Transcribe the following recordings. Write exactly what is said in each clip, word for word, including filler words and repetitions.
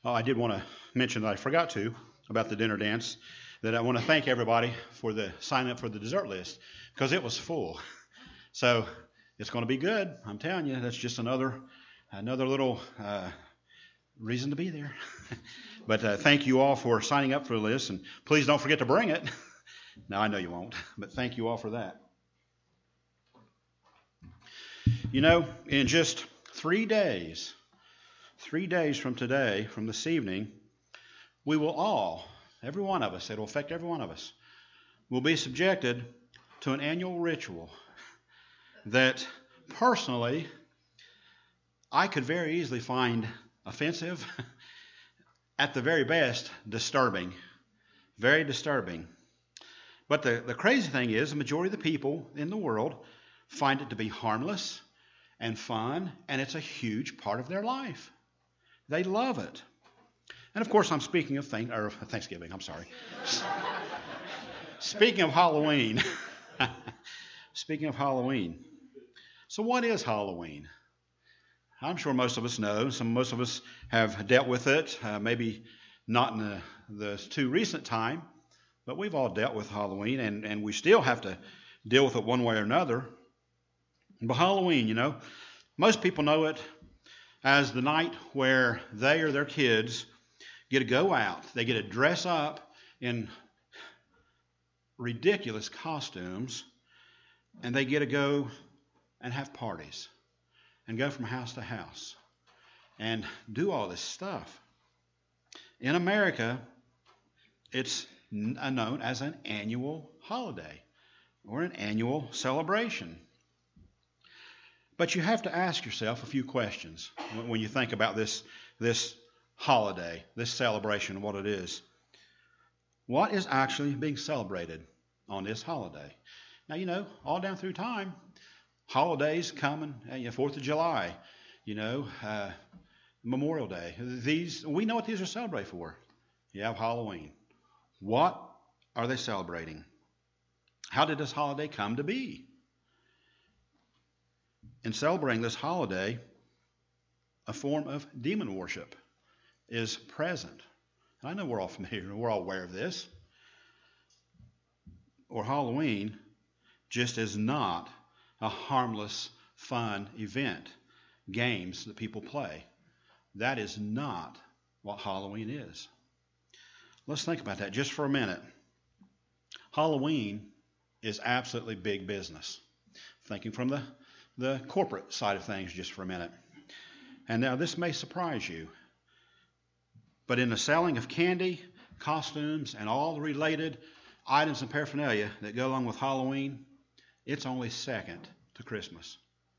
Oh, I did want to mention that I forgot to about the dinner dance, that I want to thank everybody for the sign up for the dessert list because it was full. So it's going to be good. I'm telling you, that's just another another little uh, reason to be there. But uh, thank you all for signing up for the list, and please don't forget to bring it. No, I know you won't, but thank you all for that. You know, in just three days, three days from today, from this evening, we will all, every one of us, it will affect every one of us, will be subjected to an annual ritual that personally I could very easily find offensive, at the very best, disturbing, very disturbing. But the, the crazy thing is, the majority of the people in the world find it to be harmless and fun, and it's a huge part of their life. They love it. And of course, I'm speaking of thank, or Thanksgiving, I'm sorry. Speaking of Halloween. Speaking of Halloween. So what is Halloween? I'm sure most of us know. Some most of us have dealt with it, uh, maybe not in the, the too recent time, but we've all dealt with Halloween, and, and we still have to deal with it one way or another. But Halloween, you know, most people know it as the night where they or their kids get to go out. They get to dress up in ridiculous costumes, and they get to go and have parties and go from house to house and do all this stuff. In America, it's known as an annual holiday or an annual celebration. But you have to ask yourself a few questions when you think about this, this holiday, this celebration, what it is. What is actually being celebrated on this holiday? Now, you know, all down through time, holidays come, and you know, fourth of July, you know, uh, Memorial Day. These, we know what these are celebrated for. You have Halloween. What are they celebrating? How did this holiday come to be? In celebrating this holiday, a form of demon worship is present. And I know we're all familiar, we're all aware of this. Or Halloween just is not a harmless, fun event, games that people play. That is not what Halloween is. Let's think about that just for a minute. Halloween is absolutely big business. Thinking from the, the corporate side of things just for a minute. And now this may surprise you, but in the selling of candy, costumes, and all the related items and paraphernalia that go along with Halloween, it's only second to Christmas.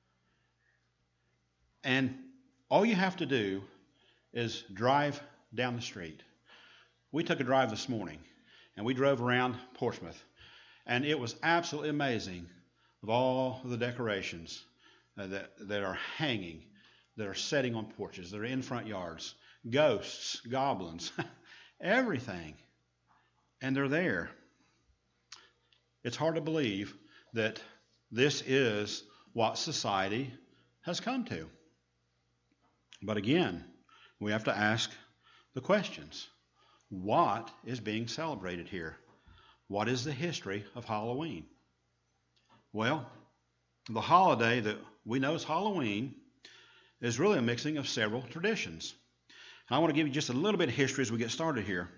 And all you have to do is drive down the street. We took a drive this morning, and we drove around Portsmouth, and it was absolutely amazing of all of the decorations uh, that, that are hanging, that are setting on porches, that are in front yards, ghosts, goblins, everything, and they're there. It's hard to believe that this is what society has come to. But again, we have to ask the questions. What is being celebrated here? What is the history of Halloween? Well, the holiday that we know as Halloween is really a mixing of several traditions. And I want to give you just a little bit of history as we get started here.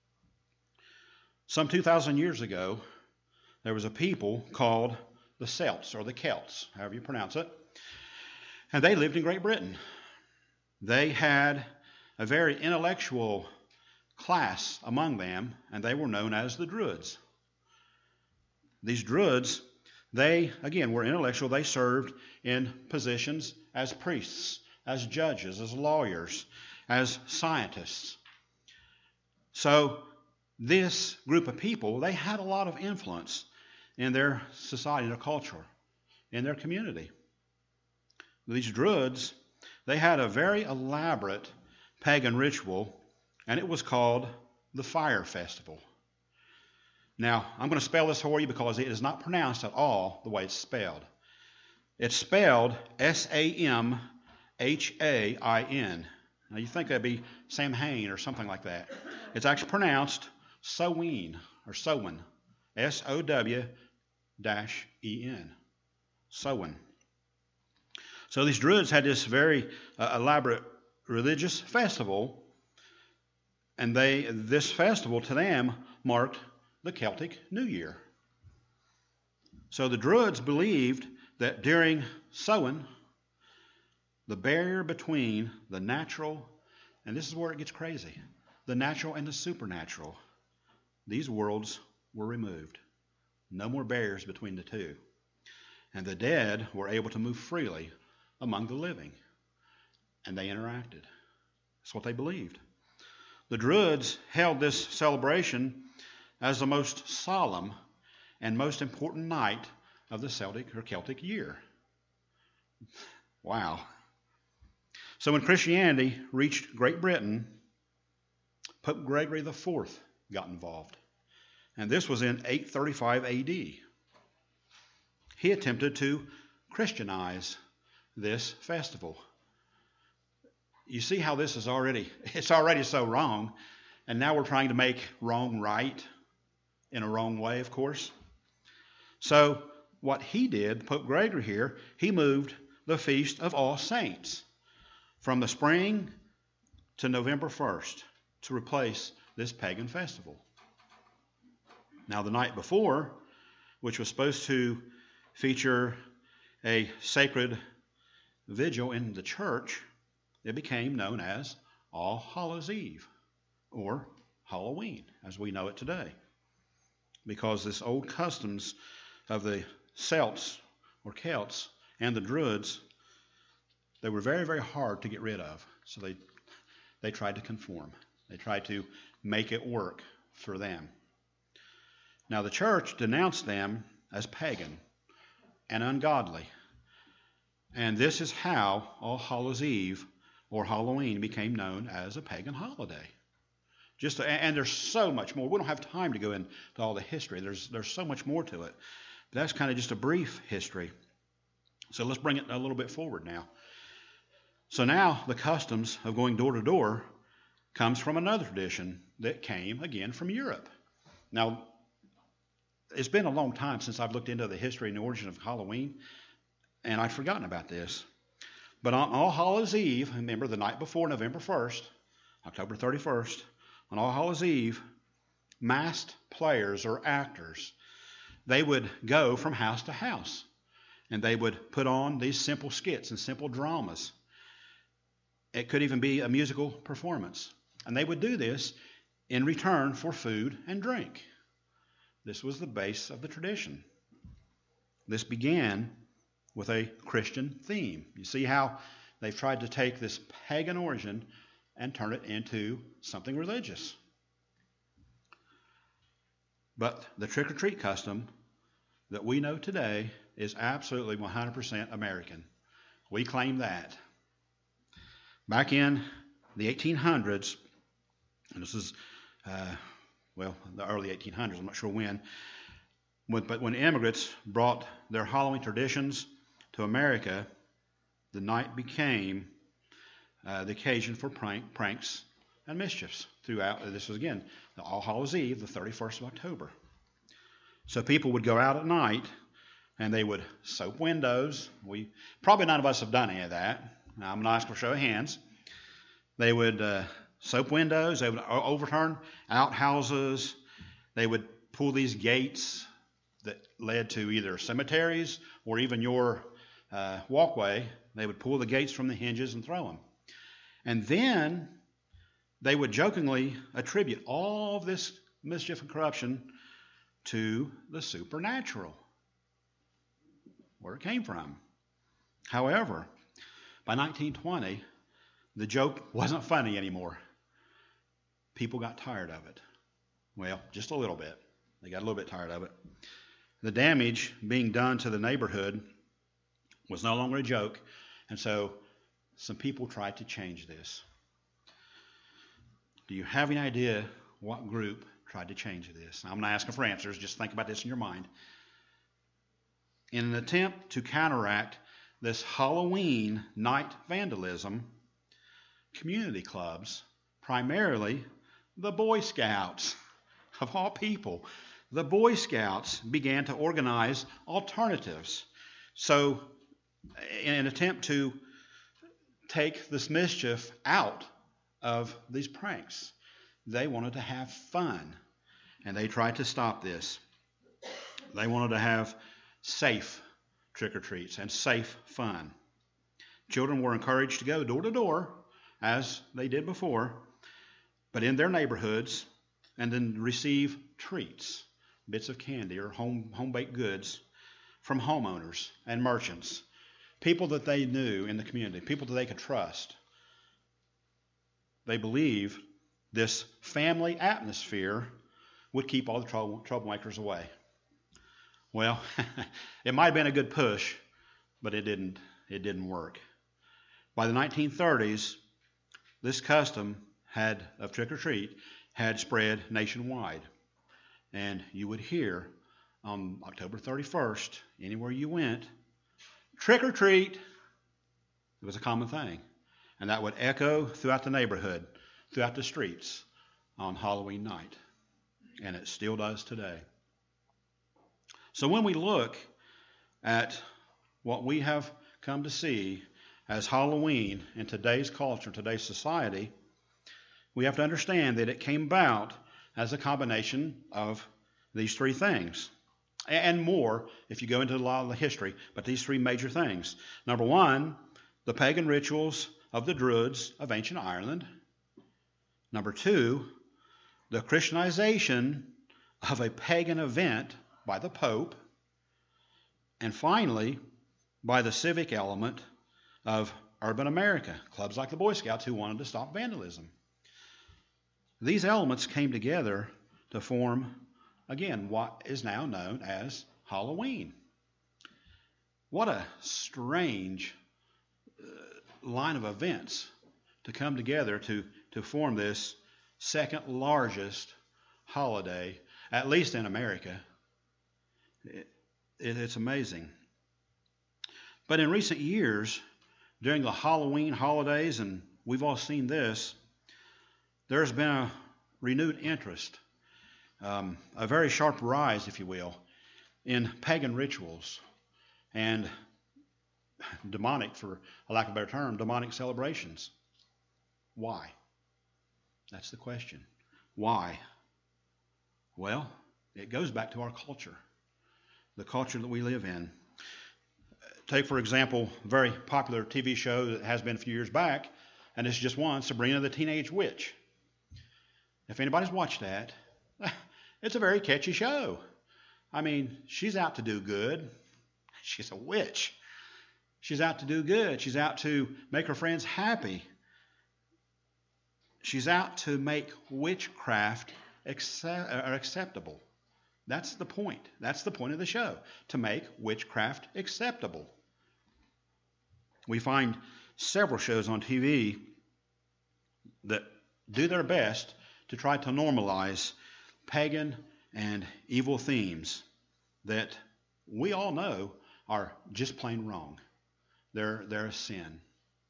Some two thousand years ago, there was a people called the Celts, or the Celts, however you pronounce it, and they lived in Great Britain. They had a very intellectual class among them, and they were known as the Druids. These Druids, they, again, were intellectual. They served in positions as priests, as judges, as lawyers, as scientists. So this group of people, they had a lot of influence in their society, in their culture, in their community. These Druids, they had a very elaborate pagan ritual, and it was called the Fire Festival. Now, I'm going to spell this for you because it is not pronounced at all the way it's spelled. It's spelled S A M H A I N. Now you think that'd be Samhain or something like that. It's actually pronounced Soween or Sowen. S O W dash E N. Sowen. So these Druids had this very uh, elaborate religious festival, and they this festival to them marked the Celtic New Year. So the Druids believed that during Samhain, the barrier between the natural, and this is where it gets crazy, the natural and the supernatural, these worlds were removed. No more barriers between the two. And the dead were able to move freely among the living. And they interacted. That's what they believed. The Druids held this celebration as the most solemn and most important night of the Celtic or Celtic year. Wow. So when Christianity reached Great Britain, Pope Gregory the Fourth got involved. And this was in eight thirty-five A D. He attempted to Christianize this festival. You see how this is already, it's already so wrong, and now we're trying to make wrong right in a wrong way, of course. So what he did, Pope Gregory here, he moved the Feast of All Saints from the spring to November first to replace this pagan festival. Now the night before, which was supposed to feature a sacred vigil in the church, it became known as All Hallows Eve, or Halloween, as we know it today. Because this old customs of the Celts, or Celts, and the Druids, they were very, very hard to get rid of. So they, they tried to conform. They tried to make it work for them. Now the church denounced them as pagan and ungodly. And this is how All Hallows Eve or Halloween became known as a pagan holiday. Just to, and there's so much more. We don't have time to go into all the history. There's there's so much more to it. But that's kind of just a brief history. So let's bring it a little bit forward now. So now the customs of going door to door comes from another tradition that came again from Europe. Now, it's been a long time since I've looked into the history and the origin of Halloween, and I'd forgotten about this. But on All Hallows Eve, remember the night before November first, October thirty-first, on All Hallows Eve, masked players or actors, they would go from house to house, and they would put on these simple skits and simple dramas. It could even be a musical performance. And they would do this in return for food and drink. This was the base of the tradition. This began with a Christian theme. You see how they've tried to take this pagan origin and turn it into something religious. But the trick-or-treat custom that we know today is absolutely one hundred percent American. We claim that. Back in the eighteen hundreds, and this is, uh, well, the early eighteen hundreds, I'm not sure when, but when immigrants brought their Halloween traditions to America, the night became uh, the occasion for prank, pranks and mischiefs throughout. This was, again, the All Hallows Eve, the thirty-first of October. So people would go out at night, and they would soap windows. We probably none of us have done any of that. Now, I'm going to ask for a show of hands. They would uh, soap windows. They would overturn outhouses. They would pull these gates that led to either cemeteries or even your uh, walkway. They would pull the gates from the hinges and throw them. And then they would jokingly attribute all of this mischief and corruption to the supernatural, where it came from. However, by nineteen twenty, the joke wasn't funny anymore. People got tired of it. Well, just a little bit. They got a little bit tired of it. The damage being done to the neighborhood was no longer a joke, and so some people tried to change this. Do you have any idea what group tried to change this? Now, I'm not asking for answers. Just think about this in your mind. In an attempt to counteract this Halloween night vandalism, community clubs, primarily the Boy Scouts, of all people. The Boy Scouts began to organize alternatives. So, in an attempt to take this mischief out of these pranks, they wanted to have fun, and they tried to stop this. They wanted to have safe trick-or-treats and safe fun. Children were encouraged to go door to door, as they did before, but in their neighborhoods, and then receive treats, bits of candy or home home-baked goods from homeowners and merchants, people that they knew in the community, people that they could trust. They believed this family atmosphere would keep all the trouble, troublemakers away. Well, it might have been a good push, but it didn't, it didn't work. By the nineteen thirties, this custom had of trick-or-treat had spread nationwide. And you would hear on October thirty-first, anywhere you went, trick-or-treat. It was a common thing. And that would echo throughout the neighborhood, throughout the streets on Halloween night. And it still does today. So when we look at what we have come to see as Halloween in today's culture, today's society, we have to understand that it came about as a combination of these three things. And more if you go into a lot of the history, but these three major things. Number one, the pagan rituals of the Druids of ancient Ireland. Number two, the Christianization of a pagan event by the Pope. And finally, by the civic element of urban America, clubs like the Boy Scouts who wanted to stop vandalism. These elements came together to form, again, what is now known as Halloween. What a strange uh, line of events to come together to, to form this second largest holiday, at least in America. It, it, it's amazing. But in recent years, during the Halloween holidays, and we've all seen this, there's been a renewed interest, um, a very sharp rise, if you will, in pagan rituals and demonic, for a lack of a better term, demonic celebrations. Why? That's the question. Why? Well, it goes back to our culture, the culture that we live in. Take, for example, a very popular T V show that has been a few years back, and it's just one, Sabrina the Teenage Witch. If anybody's watched that, it's a very catchy show. I mean, she's out to do good. She's a witch. She's out to do good. She's out to make her friends happy. She's out to make witchcraft accept, uh, acceptable. That's the point. That's the point of the show, to make witchcraft acceptable. We find several shows on T V that do their best to try to normalize pagan and evil themes that we all know are just plain wrong. They're, they're a sin.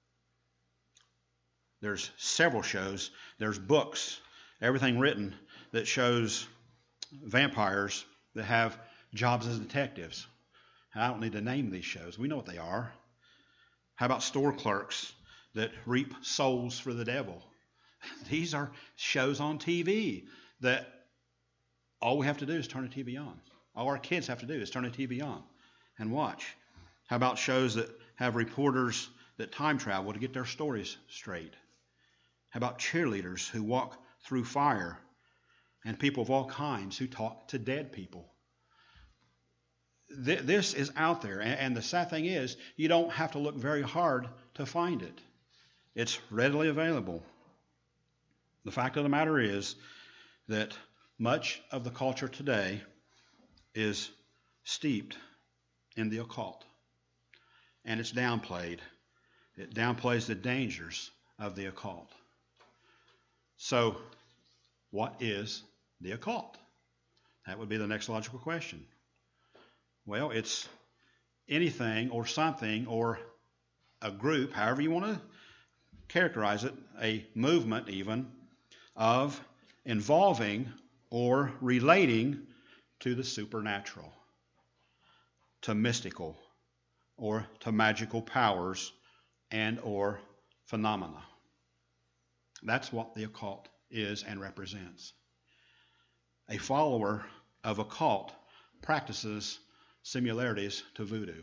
There's several shows, there's books, everything written that shows vampires that have jobs as detectives. And I don't need to name these shows. We know what they are. How about store clerks that reap souls for the devil? These are shows on T V that all we have to do is turn the T V on. All our kids have to do is turn the T V on and watch. How about shows that have reporters that time travel to get their stories straight? How about cheerleaders who walk through fire and people of all kinds who talk to dead people? Th- this is out there, and, and the sad thing is you don't have to look very hard to find it. It's readily available. The fact of the matter is that much of the culture today is steeped in the occult, and it's downplayed. It downplays the dangers of the occult. So, what is the occult? That would be the next logical question. Well, it's anything or something or a group, however you want to characterize it, a movement even of involving or relating to the supernatural, to mystical, or to magical powers and or phenomena. That's what the occult is and represents. A follower of occult practices similarities to voodoo.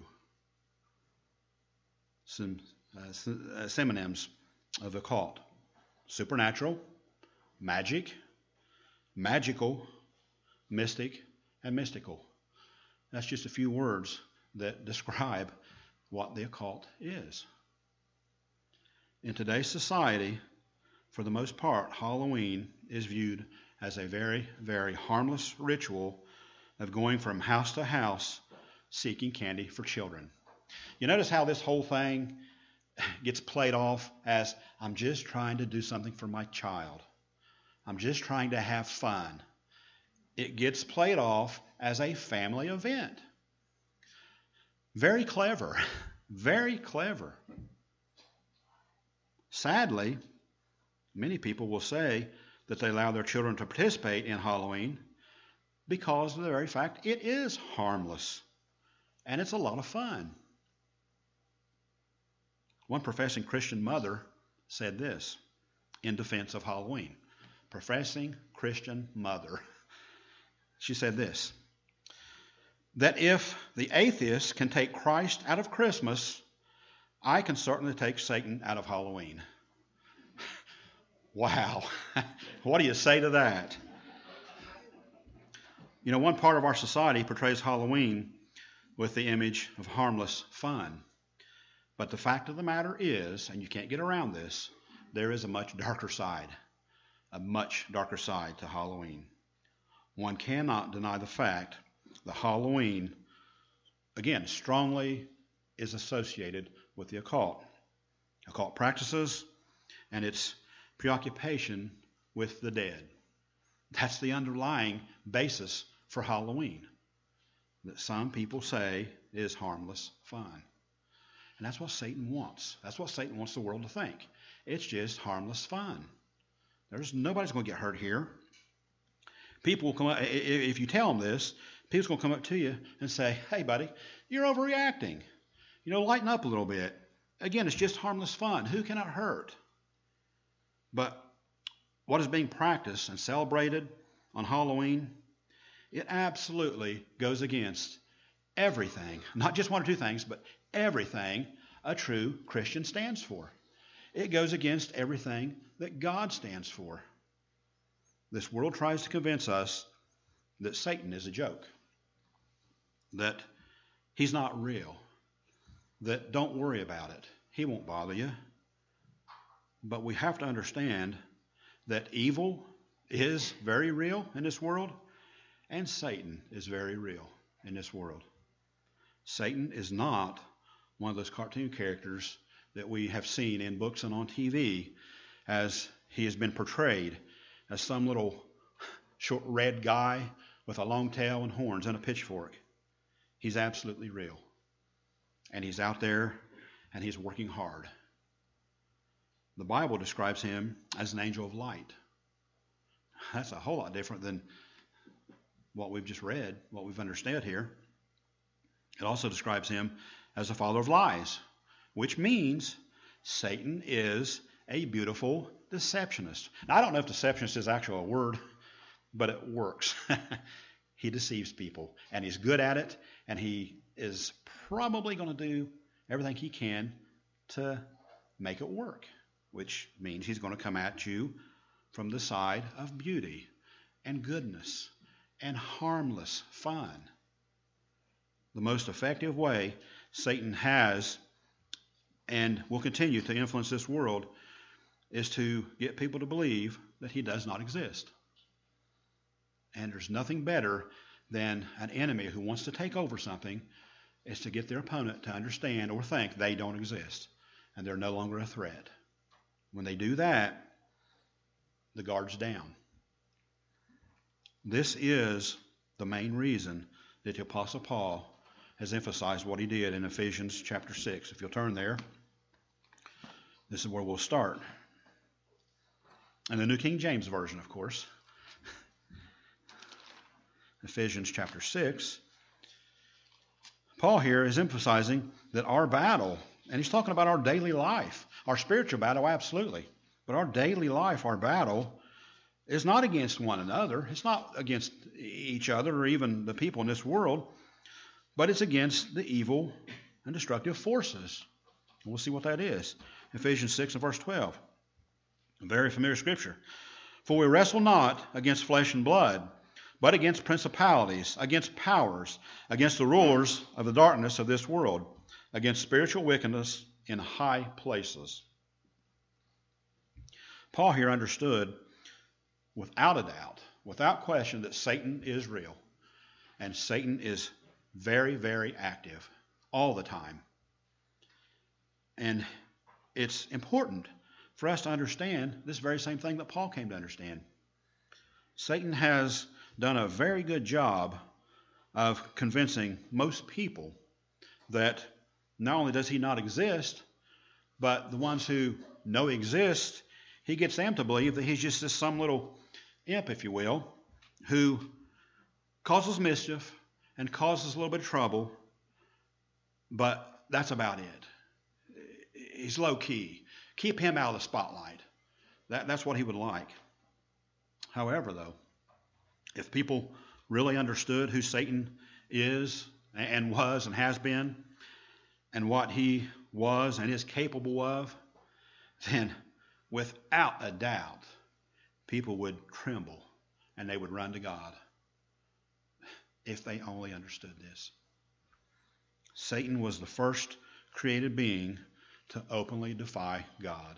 Some uh, synonyms of occult: supernatural, magic, magical, mystic, and mystical. That's just a few words that describe what the occult is. In today's society, for the most part, Halloween is viewed as a very, very harmless ritual of going from house to house seeking candy for children. You notice how this whole thing gets played off as, I'm just trying to do something for my child. I'm just trying to have fun. It gets played off as a family event. Very clever. Very clever. Sadly, many people will say that they allow their children to participate in Halloween because of the very fact it is harmless and it's a lot of fun. One professing Christian mother said this in defense of Halloween. Professing Christian mother. She said this, that if the atheist can take Christ out of Christmas, I can certainly take Satan out of Halloween. Wow. What do you say to that? You know, one part of our society portrays Halloween with the image of harmless fun. But the fact of the matter is, and you can't get around this, there is a much darker side, a much darker side to Halloween. One cannot deny the fact that Halloween, again, strongly is associated with the occult. Occult practices and its preoccupation with the dead. That's the underlying basis for Halloween, that some people say is harmless fun. And that's what Satan wants. That's what Satan wants the world to think. It's just harmless fun. There's nobody's going to get hurt here. People will come up, if you tell them this, people's going to come up to you and say, hey, buddy, you're overreacting. You know, lighten up a little bit. Again, it's just harmless fun. Who can it hurt? But what is being practiced and celebrated on Halloween, it absolutely goes against everything, not just one or two things, but everything a true Christian stands for. It goes against everything that God stands for. This world tries to convince us that Satan is a joke, that he's not real, that don't worry about it. He won't bother you. But we have to understand that evil is very real in this world, and Satan is very real in this world. Satan is not one of those cartoon characters that we have seen in books and on T V as he has been portrayed as some little short red guy with a long tail and horns and a pitchfork. He's absolutely real. And he's out there and he's working hard. The Bible describes him as an angel of light. That's a whole lot different than what we've just read, what we've understood here. It also describes him as the father of lies, which means Satan is a beautiful deceptionist. Now, I don't know if deceptionist is actually a word, but it works. He deceives people, and he's good at it, and he is probably going to do everything he can to make it work, which means he's going to come at you from the side of beauty and goodness and harmless fun. The most effective way Satan has and will continue to influence this world is to get people to believe that he does not exist. And there's nothing better than an enemy who wants to take over something is to get their opponent to understand or think they don't exist and they're no longer a threat. When they do that, the guard's down. This is the main reason that the Apostle Paul has emphasized what he did in Ephesians chapter six. If you'll turn there, This is where we'll start. In the New King James Version, of course. Ephesians chapter six. Paul here is emphasizing that our battle, and he's talking about our daily life, our spiritual battle, absolutely. But our daily life, our battle, is not against one another. It's not against each other or even the people in this world, but it's against the evil and destructive forces. We'll see what that is. Ephesians six and verse twelve. A very familiar scripture. For we wrestle not against flesh and blood, but against principalities, against powers, against the rulers of the darkness of this world, against spiritual wickedness in high places. Paul here understood without a doubt, without question, that Satan is real. And Satan is very, very active all the time. And it's important for us to understand this very same thing that Paul came to understand. Satan has done a very good job of convincing most people that not only does he not exist, but the ones who know he exists, he gets them to believe that he's just this some little imp, if you will, who causes mischief and causes a little bit of trouble, but that's about it. He's low key. Keep him out of the spotlight. That, that's what he would like. However, though, if people really understood who Satan is and was and has been, and what he was and is capable of, then without a doubt, people would tremble and they would run to God if they only understood this. Satan was the first created being to openly defy God.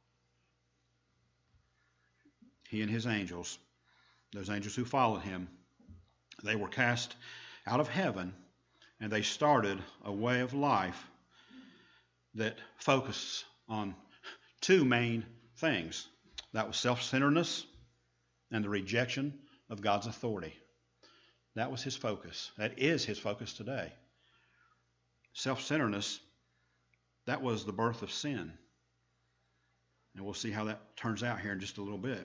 He and his angels, those angels who followed him, they were cast out of heaven, and they started a way of life that focused on two main things. That was self-centeredness and the rejection of God's authority. That was his focus. That is his focus today. Self-centeredness, that was the birth of sin. And we'll see how that turns out here in just a little bit.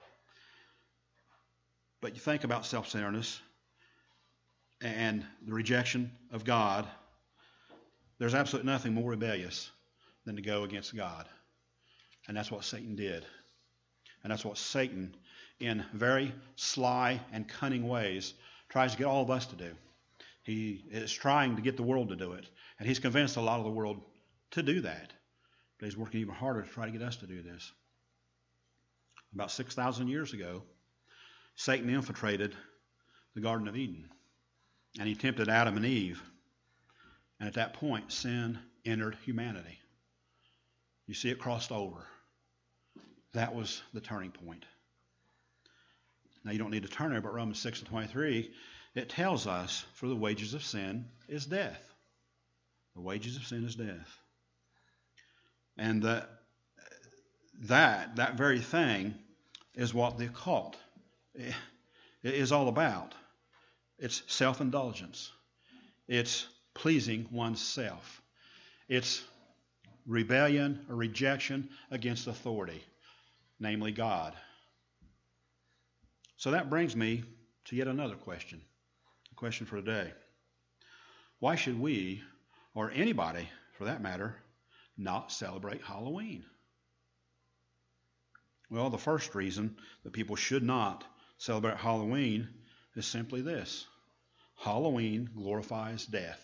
But you think about self-centeredness and the rejection of God, there's absolutely nothing more rebellious than to go against God. And that's what Satan did. And that's what Satan, in very sly and cunning ways, tries to get all of us to do. He is trying to get the world to do it. And he's convinced a lot of the world to do that. But he's working even harder to try to get us to do this. About six thousand years ago, Satan infiltrated the Garden of Eden. And he tempted Adam and Eve. And at that point, sin entered humanity. You see it crossed over. That was the turning point. Now you don't need to turn there, but Romans six and twenty-three, it tells us, for the wages of sin is death. The wages of sin is death. And that, that, that very thing is what the occult is all about. It's self-indulgence. It's pleasing oneself. It's rebellion or rejection against authority, namely God. So that brings me to yet another question, a question for today. Why should we, or anybody for that matter, not celebrate Halloween? Well, the first reason that people should not celebrate Halloween is simply this. Halloween glorifies death.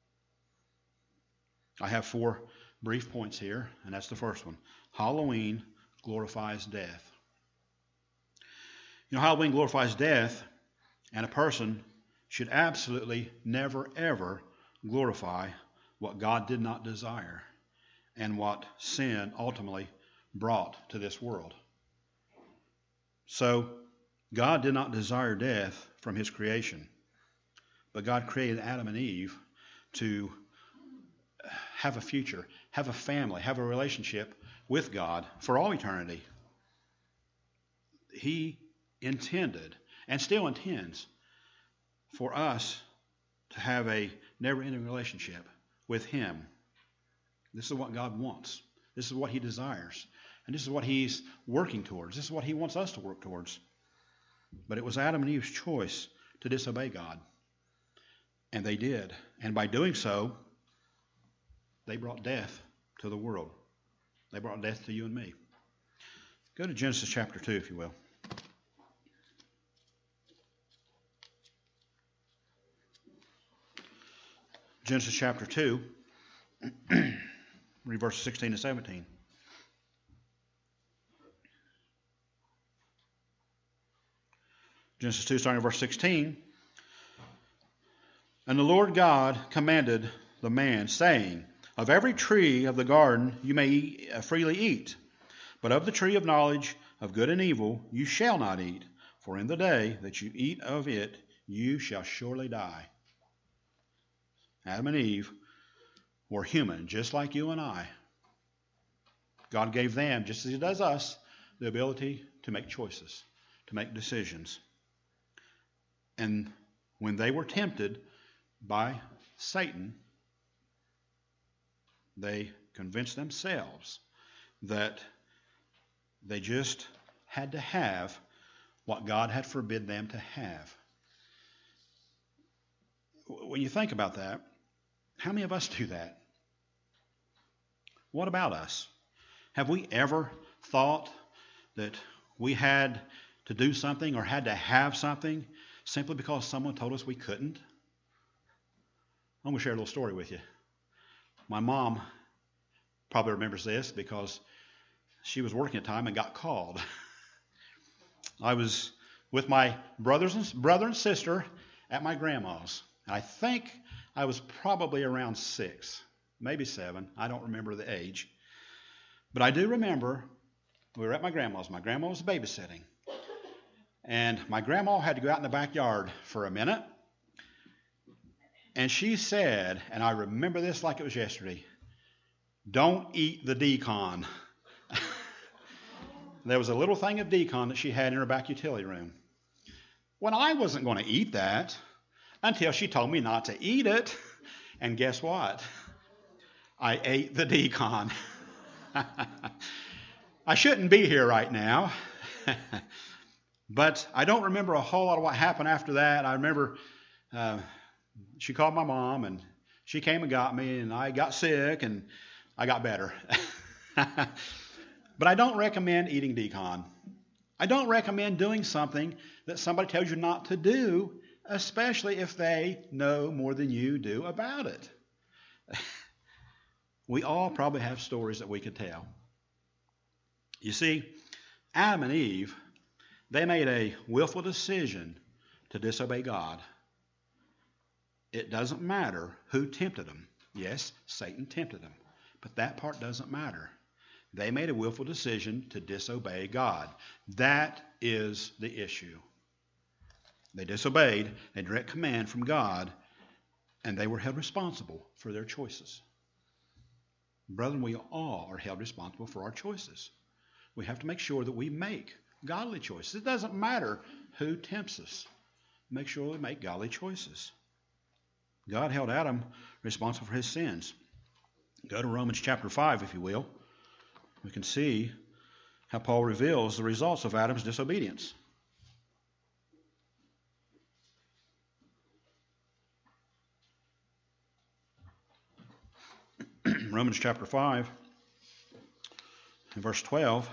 I have four brief points here, and that's the first one. Halloween glorifies death. You know, Halloween glorifies death, and a person should absolutely never, ever glorify what God did not desire and what sin ultimately brought to this world. So, God did not desire death from his creation, but God created Adam and Eve to have a future, have a family, have a relationship with God for all eternity. He intended, and still intends, for us to have a never-ending relationship with him. This is what God wants. This is what he desires. And this is what he's working towards. This is what he wants us to work towards. But it was Adam and Eve's choice to disobey God. And they did. And by doing so, they brought death to the world. They brought death to you and me. Go to Genesis chapter two, if you will. Genesis chapter two, read verses sixteen and seventeen. Genesis two, starting at verse sixteen. And the Lord God commanded the man, saying, of every tree of the garden you may eat, uh, freely eat, but of the tree of knowledge of good and evil you shall not eat, for in the day that you eat of it you shall surely die. Adam and Eve were human, just like you and I. God gave them, just as he does us, the ability to make choices, to make decisions. And when they were tempted by Satan, they convinced themselves that they just had to have what God had forbid them to have. When you think about that, how many of us do that? What about us? Have we ever thought that we had to do something or had to have something simply because someone told us we couldn't? I'm going to share a little story with you. My mom probably remembers this because she was working at a time and got called. I was with my brothers and brother and sister at my grandma's. I think I was probably around six, maybe seven. I don't remember the age. But I do remember we were at my grandma's. My grandma was babysitting. And my grandma had to go out in the backyard for a minute. And she said, and I remember this like it was yesterday, don't eat the decon. There was a little thing of decon that she had in her back utility room. Well, I wasn't going to eat that until she told me not to eat it. And guess what? I ate the decon. I shouldn't be here right now. But I don't remember a whole lot of what happened after that. I remember uh, she called my mom, and she came and got me, and I got sick, and I got better. But I don't recommend eating decon. I don't recommend doing something that somebody tells you not to do, especially if they know more than you do about it. We all probably have stories that we could tell. You see, Adam and Eve, they made a willful decision to disobey God. It doesn't matter who tempted them. Yes, Satan tempted them, but that part doesn't matter. They made a willful decision to disobey God. That is the issue. They disobeyed a direct command from God, and they were held responsible for their choices. Brethren, we all are held responsible for our choices. We have to make sure that we make godly choices. It doesn't matter who tempts us. Make sure we make godly choices. God held Adam responsible for his sins. Go to Romans chapter five, if you will. We can see how Paul reveals the results of Adam's disobedience. Romans chapter five, and verse twelve.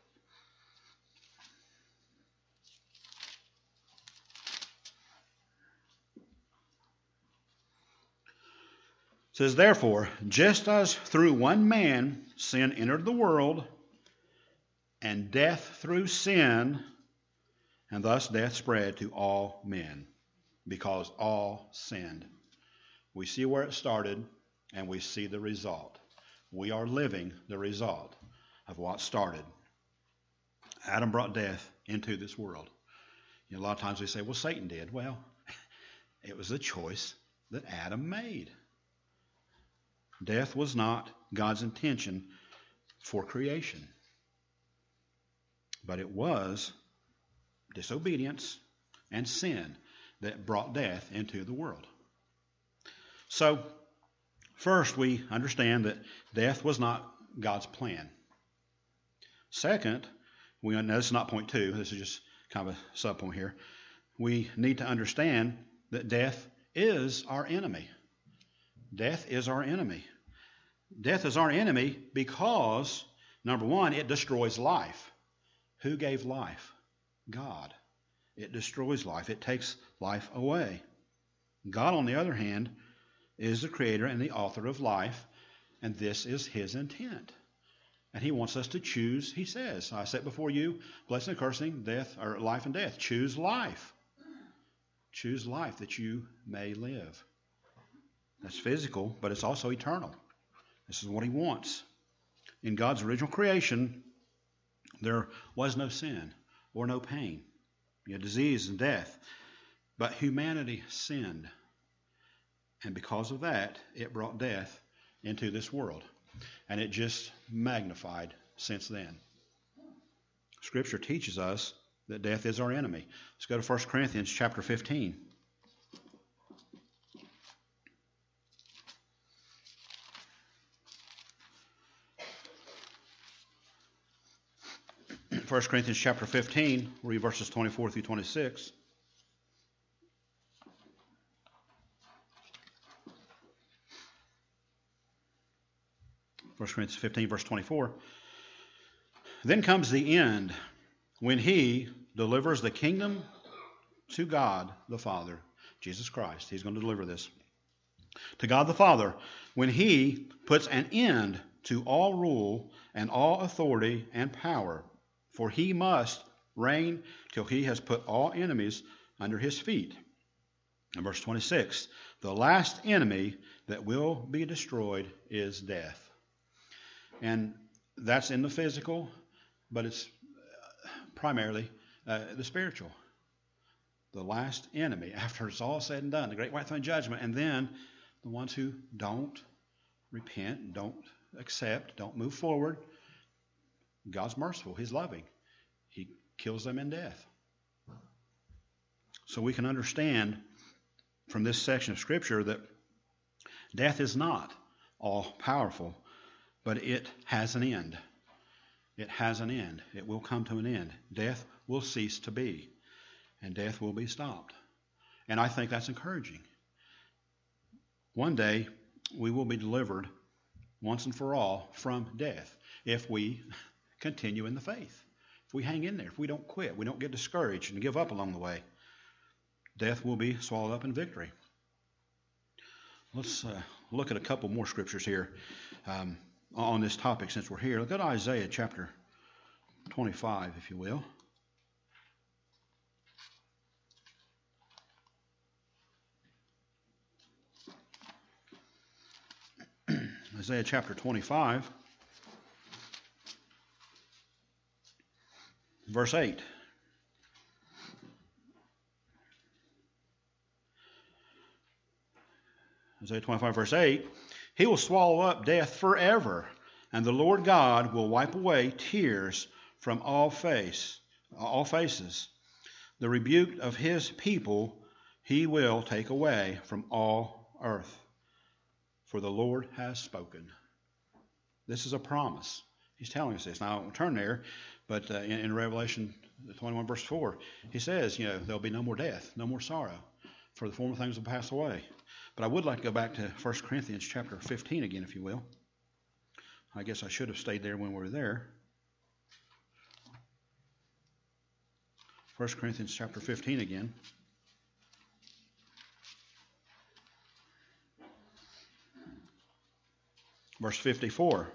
It says, therefore, just as through one man sin entered the world, and death through sin, and thus death spread to all men, because all sinned. We see where it started, and we see the result. We are living the result of what started. Adam brought death into this world. You know, a lot of times we say, well, Satan did. Well, it was a choice that Adam made. Death was not God's intention for creation, but it was disobedience and sin that brought death into the world. So, first we understand that death was not God's plan. Second, we know this is not point two. This is just kind of a sub point here. We need to understand that death is our enemy. Death is our enemy. Death is our enemy because, number one, it destroys life. Who gave life? God. It destroys life. It takes life away. God, on the other hand, is the creator and the author of life, and this is his intent. And he wants us to choose, he says, I set before you blessing and cursing, death, or life and death. Choose life. Choose life that you may live. That's physical, but it's also eternal. This is what he wants. In God's original creation, there was no sin or no pain. You had disease and death. But humanity sinned. And because of that, it brought death into this world. And it just magnified since then. Scripture teaches us that death is our enemy. Let's go to First Corinthians chapter fifteen. First Corinthians chapter fifteen, we'll read verses twenty-four through twenty-six. First Corinthians fifteen, verse twenty-four. Then comes the end, when he delivers the kingdom to God the Father, Jesus Christ. He's going to deliver this. To God the Father, when he puts an end to all rule and all authority and power. For he must reign till he has put all enemies under his feet. And verse twenty-six, the last enemy that will be destroyed is death. And that's in the physical, but it's primarily uh, the spiritual. The last enemy, after it's all said and done, the great white throne judgment, and then the ones who don't repent, don't accept, don't move forward. God's merciful. He's loving. He kills them in death. So we can understand from this section of Scripture that death is not all powerful, but it has an end. It has an end. It will come to an end. Death will cease to be, and death will be stopped. And I think that's encouraging. One day, we will be delivered once and for all from death if we continue in the faith. If we hang in there, if we don't quit, we don't get discouraged and give up along the way, death will be swallowed up in victory. Let's uh, look at a couple more scriptures here um, on this topic since we're here. Look at Isaiah chapter twenty-five, if you will. Isaiah chapter twenty-five, verse eight. Isaiah twenty-five, verse eight. He will swallow up death forever, and the Lord God will wipe away tears from all face, all faces. The rebuke of his people he will take away from all earth. For the Lord has spoken. This is a promise. He's telling us this. Now, I won't turn there, but uh, in, in Revelation twenty-one, verse four, he says, you know, there'll be no more death, no more sorrow, for the former things will pass away. But I would like to go back to First Corinthians chapter fifteen again, if you will. I guess I should have stayed there when we were there. First Corinthians chapter fifteen again. Verse fifty-four.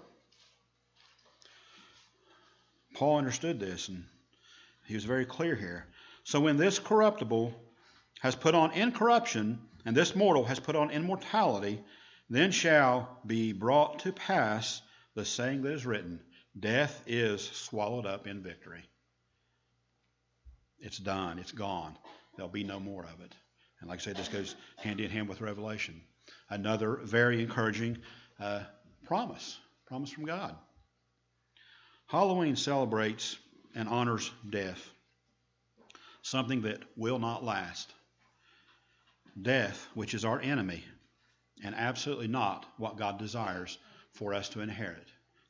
Paul understood this, and he was very clear here. So when this corruptible has put on incorruption, and this mortal has put on immortality, then shall be brought to pass the saying that is written, death is swallowed up in victory. It's done. It's gone. There'll be no more of it. And like I said, this goes hand in hand with Revelation. Another very encouraging uh, promise. Promise from God. Halloween celebrates and honors death. Something that will not last. Death, which is our enemy, and absolutely not what God desires for us to inherit.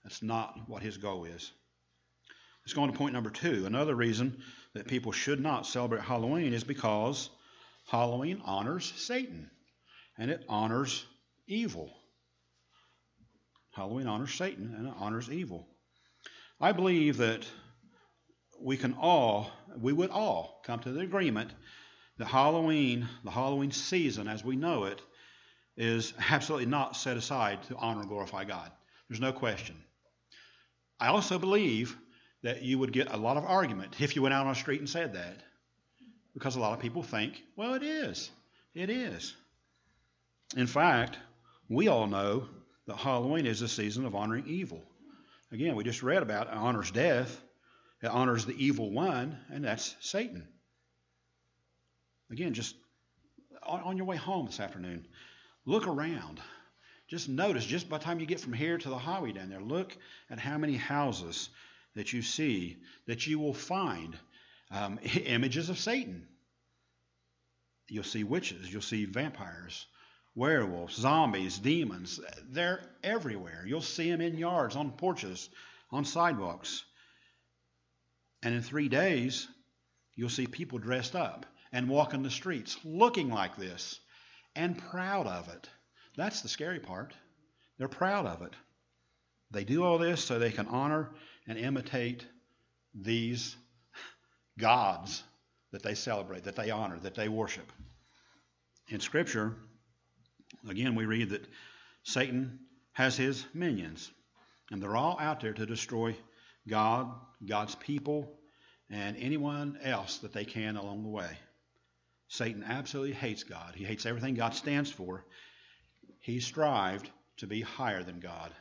That's not what his goal is. Let's go on to point number two. Another reason that people should not celebrate Halloween is because Halloween honors Satan, and it honors evil. Halloween honors Satan, and it honors evil. I believe that we can all, we would all come to the agreement that Halloween, the Halloween season as we know it, is absolutely not set aside to honor and glorify God. There's no question. I also believe that you would get a lot of argument if you went out on the street and said that, because a lot of people think, well, it is. It is. In fact, we all know that Halloween is a season of honoring evil. Again, we just read about it honors death. It honors the evil one, and that's Satan. Again, just on, on your way home this afternoon, look around. Just notice, just by the time you get from here to the highway down there, look at how many houses that you see that you will find um, images of Satan. You'll see witches, you'll see vampires, werewolves, zombies, demons. They're everywhere. You'll see them in yards, on porches, on sidewalks. And in three days, you'll see people dressed up and walking the streets looking like this and proud of it. That's the scary part. They're proud of it. They do all this so they can honor and imitate these gods that they celebrate, that they honor, that they worship. In Scripture, again, we read that Satan has his minions, and they're all out there to destroy God, God's people, and anyone else that they can along the way. Satan absolutely hates God. He hates everything God stands for. He strived to be higher than God.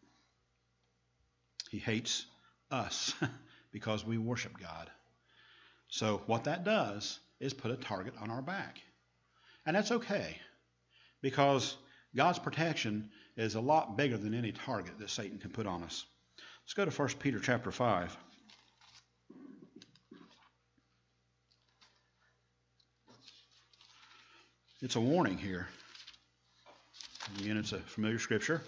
He hates us because we worship God. So what that does is put a target on our back. And that's okay, because God's protection is a lot bigger than any target that Satan can put on us. Let's go to First Peter chapter five. It's a warning here. Again, it's a familiar scripture.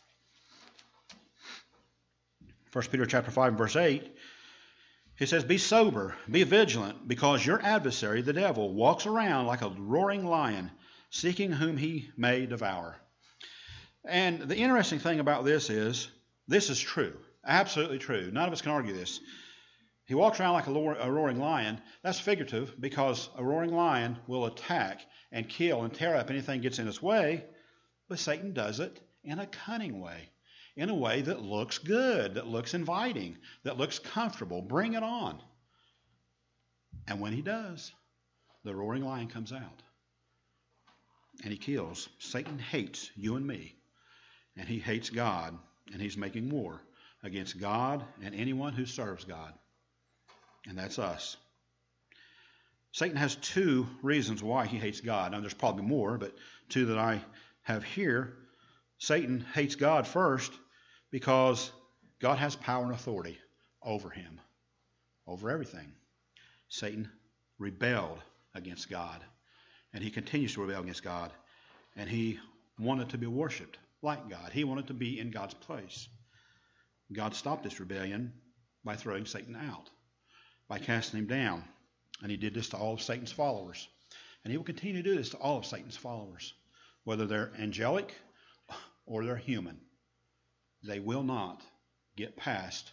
First Peter chapter five, verse eight. He says, "Be sober, be vigilant, because your adversary, the devil, walks around like a roaring lion, seeking whom he may devour." And the interesting thing about this is, this is true, absolutely true. None of us can argue this. He walks around like a, a roaring lion. That's figurative, because a roaring lion will attack and kill and tear up anything that gets in its way, but Satan does it in a cunning way. In a way that looks good, that looks inviting, that looks comfortable. Bring it on. And when he does, the roaring lion comes out. And he kills. Satan hates you and me. And he hates God. And he's making war against God and anyone who serves God. And that's us. Satan has two reasons why he hates God. Now, there's probably more, but two that I have here. Satan hates God first because God has power and authority over him, over everything. Satan rebelled against God, and he continues to rebel against God, and he wanted to be worshipped like God. He wanted to be in God's place. God stopped this rebellion by throwing Satan out, by casting him down, and he did this to all of Satan's followers, and he will continue to do this to all of Satan's followers, whether they're angelic or they're human. They will not get past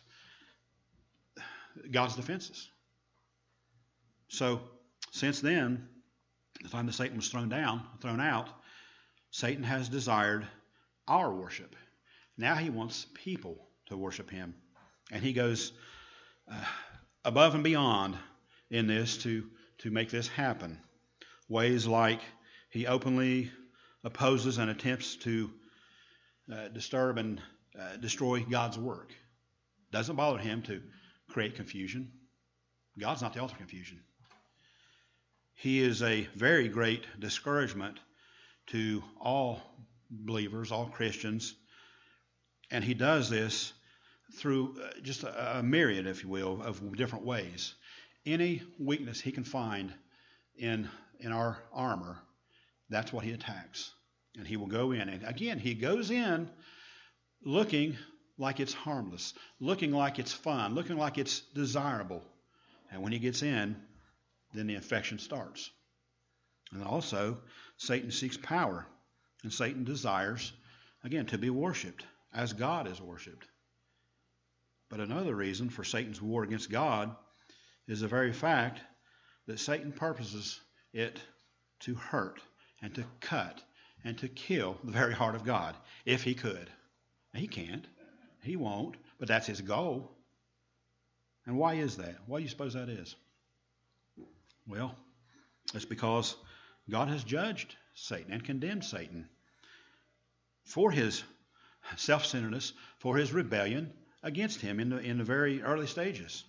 God's defenses. So, since then, the time that Satan was thrown down, thrown out, Satan has desired our worship. Now he wants people to worship him. And he goes uh, above and beyond in this to, to make this happen. Ways like he openly opposes and attempts to uh, disturb and uh, destroy God's work. Doesn't bother him to create confusion. God's not the author of confusion. He is a very great discouragement to all believers, all Christians, and he does this through uh, just a, a myriad, if you will, of different ways. Any weakness he can find in in our armor, that's what he attacks. And he will go in. And again, he goes in looking like it's harmless, looking like it's fun, looking like it's desirable. And when he gets in, then the infection starts. And also, Satan seeks power, and Satan desires, again, to be worshipped as God is worshipped. But another reason for Satan's war against God is the very fact that Satan purposes it to hurt and to cut and to kill the very heart of God, if he could. He can't. He won't, but that's his goal. And why is that? Why do you suppose that is? Well, it's because God has judged Satan and condemned Satan for his self-centeredness, for his rebellion against him in the, in the very early stages.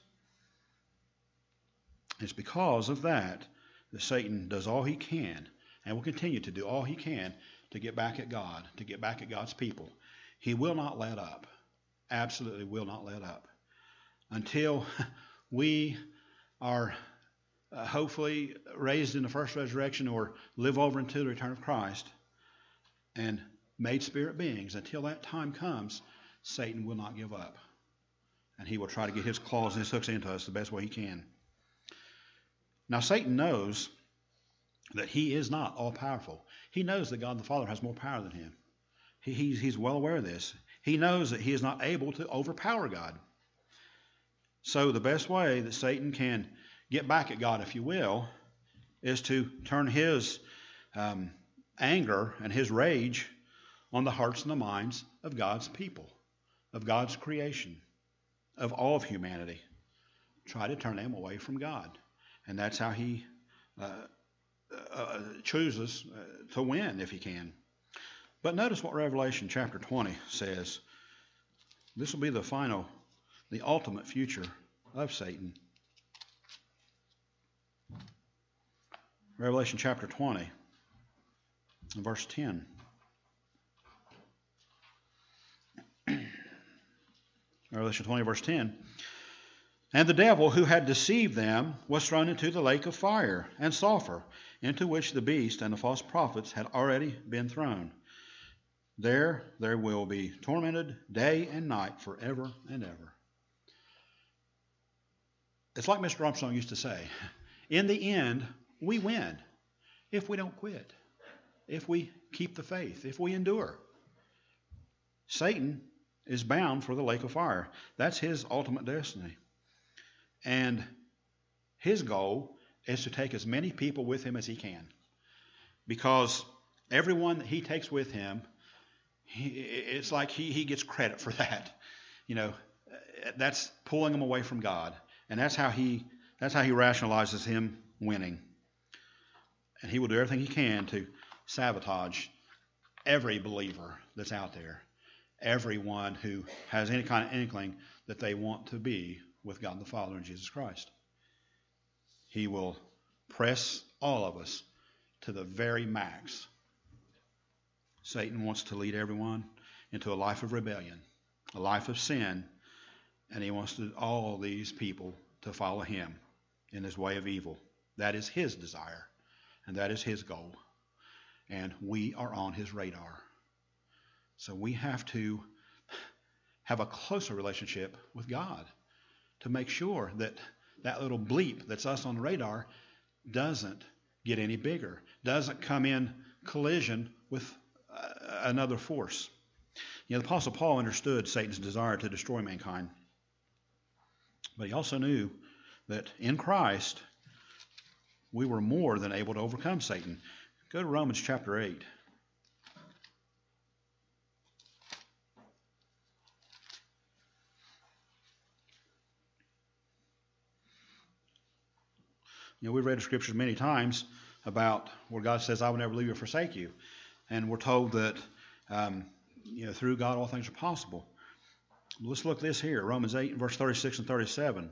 It's because of that that Satan does all he can and will continue to do all he can to get back at God, to get back at God's people. He will not let up. Absolutely will not let up until we are uh, hopefully raised in the first resurrection or live over into the return of Christ and made spirit beings. Until that time comes, Satan will not give up. And he will try to get his claws and his hooks into us the best way he can. Now, Satan knows that he is not all-powerful. He knows that God the Father has more power than him. He, he's, he's well aware of this. He knows that he is not able to overpower God. So the best way that Satan can get back at God, if you will, is to turn his um, anger and his rage on the hearts and the minds of God's people, of God's creation, of all of humanity. Try to turn them away from God. And that's how he uh, uh, chooses uh, to win, if he can. But notice what Revelation chapter twenty says. This will be the final, the ultimate future of Satan. Revelation chapter twenty, verse ten. Revelation twenty, verse ten. And the devil who had deceived them was thrown into the lake of fire and sulfur, into which the beast and the false prophets had already been thrown. There they will be tormented day and night forever and ever. It's like Mister Armstrong used to say, in the end, we win if we don't quit, if we keep the faith, if we endure. Satan is bound for the lake of fire. That's his ultimate destiny. And his goal is to take as many people with him as he can. Because everyone that he takes with him, he, it's like he, he gets credit for that. You know, that's pulling them away from God. And that's how he that's how he rationalizes him winning. And he will do everything he can to sabotage every believer that's out there. Everyone who has any kind of inkling that they want to be with God the Father and Jesus Christ. He will press all of us to the very max. Satan wants to lead everyone into a life of rebellion, a life of sin, and he wants to, all these people to follow him in his way of evil. That is his desire, and that is his goal. And we are on his radar. So we have to have a closer relationship with God to make sure that that little bleep that's us on the radar doesn't get any bigger, doesn't come in collision with uh, another force. You know, the Apostle Paul understood Satan's desire to destroy mankind. But he also knew that in Christ, we were more than able to overcome Satan. Go to Romans chapter eight. You know, we've read the scriptures many times about where God says, I will never leave you or forsake you. And we're told that, um, you know, through God all things are possible. Let's look at this here, Romans eight, verse thirty-six and thirty-seven.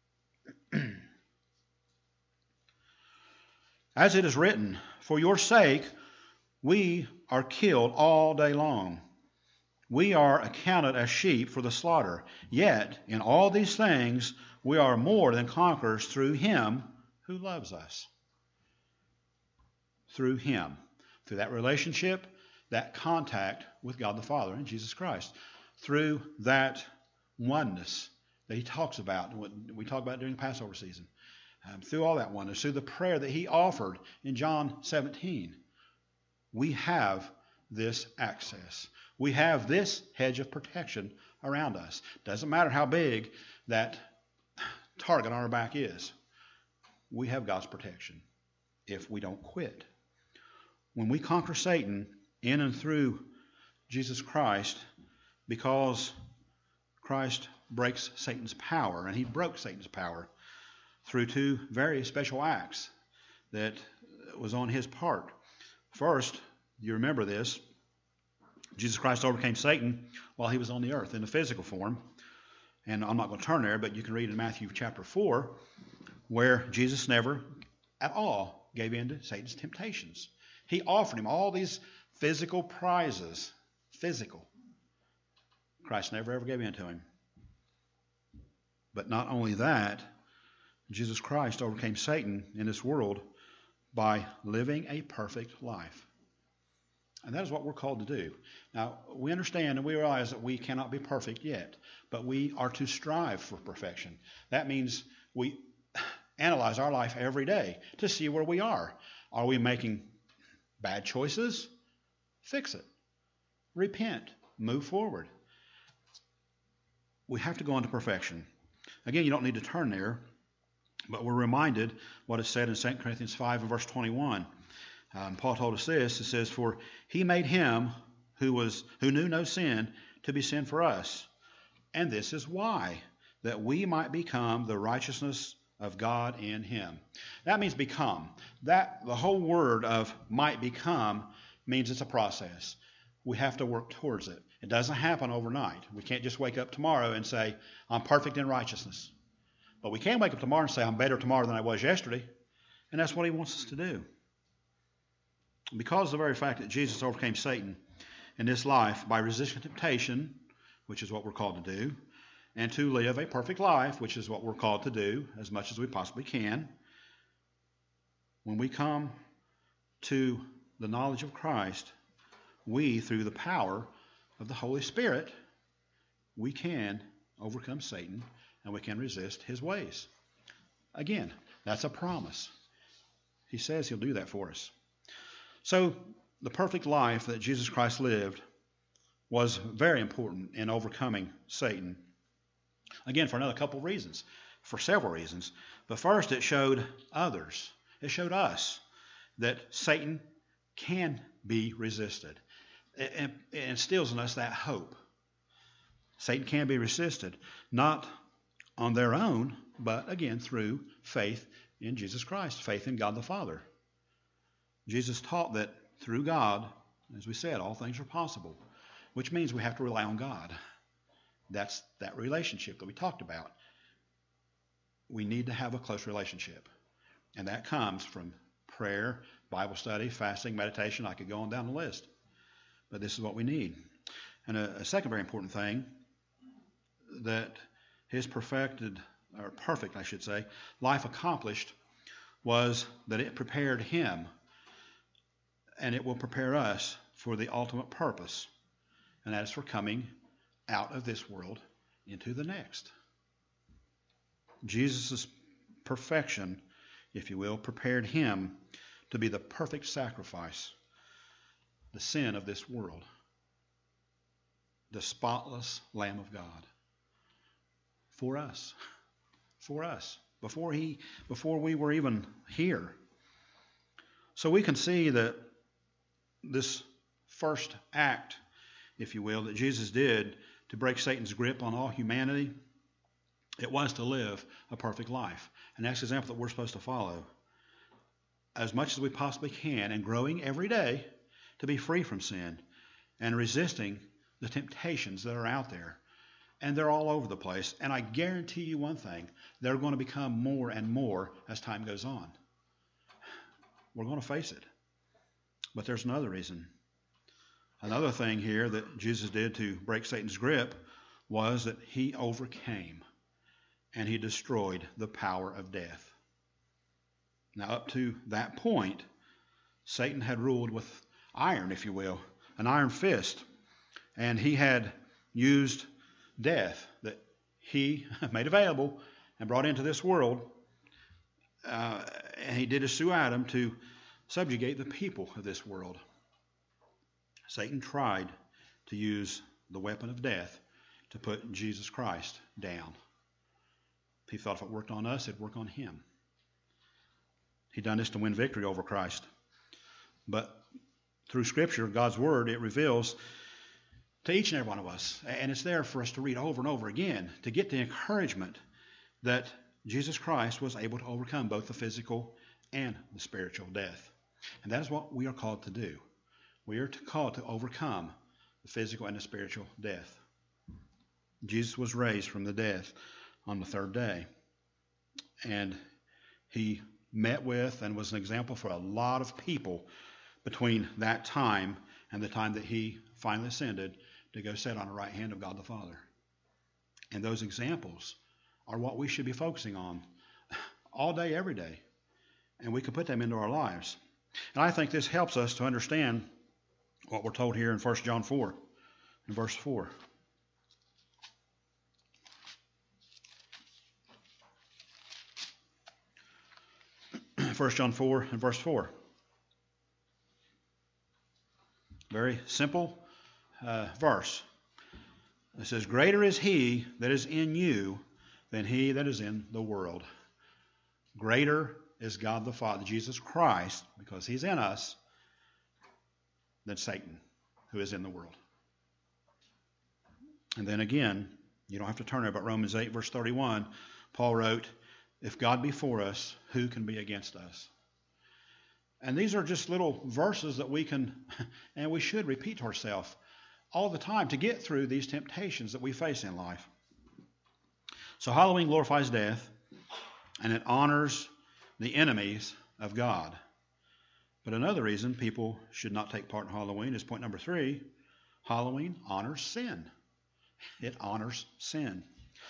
As it is written, for your sake we are killed all day long. We are accounted as sheep for the slaughter. Yet in all these things we are more than conquerors through him who loves us. Through him. Through that relationship, that contact with God the Father and Jesus Christ. through that oneness that he talks about, what we talk about during the Passover season, um, through all that oneness, through the prayer that he offered in John seventeen, we have this access. We have this hedge of protection around us. Doesn't matter how big that target on our back is. We have God's protection if we don't quit. When we conquer Satan in and through Jesus Christ, because Christ breaks Satan's power, and he broke Satan's power through two very special acts that was on his part. First, you remember this, Jesus Christ overcame Satan while he was on the earth in the physical form. And I'm not going to turn there, but you can read in Matthew chapter four, where Jesus never at all gave in to Satan's temptations. He offered him all these physical prizes. Physical. Christ never ever gave in to him. But not only that, Jesus Christ overcame Satan in this world by living a perfect life. And that is what we're called to do. Now, we understand and we realize that we cannot be perfect yet, but we are to strive for perfection. That means we analyze our life every day to see where we are. Are we making bad choices? Fix it. Repent. Move forward. We have to go into perfection. Again, you don't need to turn there, but we're reminded what is said in Second Corinthians five and verse twenty-one. Um, Paul told us this. It says, "For he made him who was who knew no sin to be sin for us. And this is why, that we might become the righteousness of God in him." That means become. That the whole word of might become means it's a process. We have to work towards it. It doesn't happen overnight. We can't just wake up tomorrow and say, I'm perfect in righteousness. But we can wake up tomorrow and say, I'm better tomorrow than I was yesterday. And that's what he wants us to do. Because of the very fact that Jesus overcame Satan in this life by resisting temptation, which is what we're called to do, and to live a perfect life, which is what we're called to do as much as we possibly can, when we come to the knowledge of Christ, we, through the power of the Holy Spirit, we can overcome Satan and we can resist his ways. Again, that's a promise. He says he'll do that for us. So, the perfect life that Jesus Christ lived was very important in overcoming Satan. Again, for another couple of reasons, for several reasons. But first, it showed others, it showed us that Satan can be resisted. It instills in us that hope. Satan can be resisted, not on their own, but again through faith in Jesus Christ, faith in God the Father. Jesus taught that through God, as we said, all things are possible, which means we have to rely on God. That's that relationship that we talked about. We need to have a close relationship, and that comes from prayer, Bible study, fasting, meditation. I could go on down the list, but this is what we need. And a, a second very important thing, that his perfected, or perfect, I should say, life accomplished was that it prepared him, and it will prepare us for the ultimate purpose, and that is for coming out of this world into the next. Jesus' perfection, if you will, prepared him to be the perfect sacrifice, the sin of this world, the spotless Lamb of God, for us, for us, before he, before we were even here. So we can see that this first act, if you will, that Jesus did to break Satan's grip on all humanity, it was to live a perfect life. And that's the example that we're supposed to follow as much as we possibly can, and growing every day to be free from sin and resisting the temptations that are out there. And they're all over the place. And I guarantee you one thing, they're going to become more and more as time goes on. We're going to face it. But there's another reason. Another thing here that Jesus did to break Satan's grip was that he overcame and he destroyed the power of death. Now, up to that point, Satan had ruled with iron, if you will, an iron fist. And he had used death that he made available and brought into this world. Uh, and he did this through Adam to subjugate the people of this world. Satan tried to use the weapon of death to put Jesus Christ down. He thought if it worked on us, it'd work on him. He done this to win victory over Christ. But through Scripture, God's Word, it reveals to each and every one of us, and it's there for us to read over and over again, to get the encouragement that Jesus Christ was able to overcome both the physical and the spiritual death. And that is what we are called to do. We are called to overcome the physical and the spiritual death. Jesus was raised from the dead on the third day. And he met with and was an example for a lot of people between that time and the time that he finally ascended to go sit on the right hand of God the Father. And those examples are what we should be focusing on all day, every day. And we can put them into our lives. And I think this helps us to understand what we're told here in First John four, in verse four. First John four and verse four. Very simple uh, verse. It says, "Greater is he that is in you than he that is in the world." Greater is God the Father, Jesus Christ, because he's in us, than Satan, who is in the world. And then again, you don't have to turn there, but Romans eight, verse thirty-one, Paul wrote, "If God be for us, who can be against us?" And these are just little verses that we can, and we should repeat to ourselves all the time to get through these temptations that we face in life. So Halloween glorifies death, and it honors the enemies of God. But another reason people should not take part in Halloween is point number three. Halloween honors sin. It honors sin.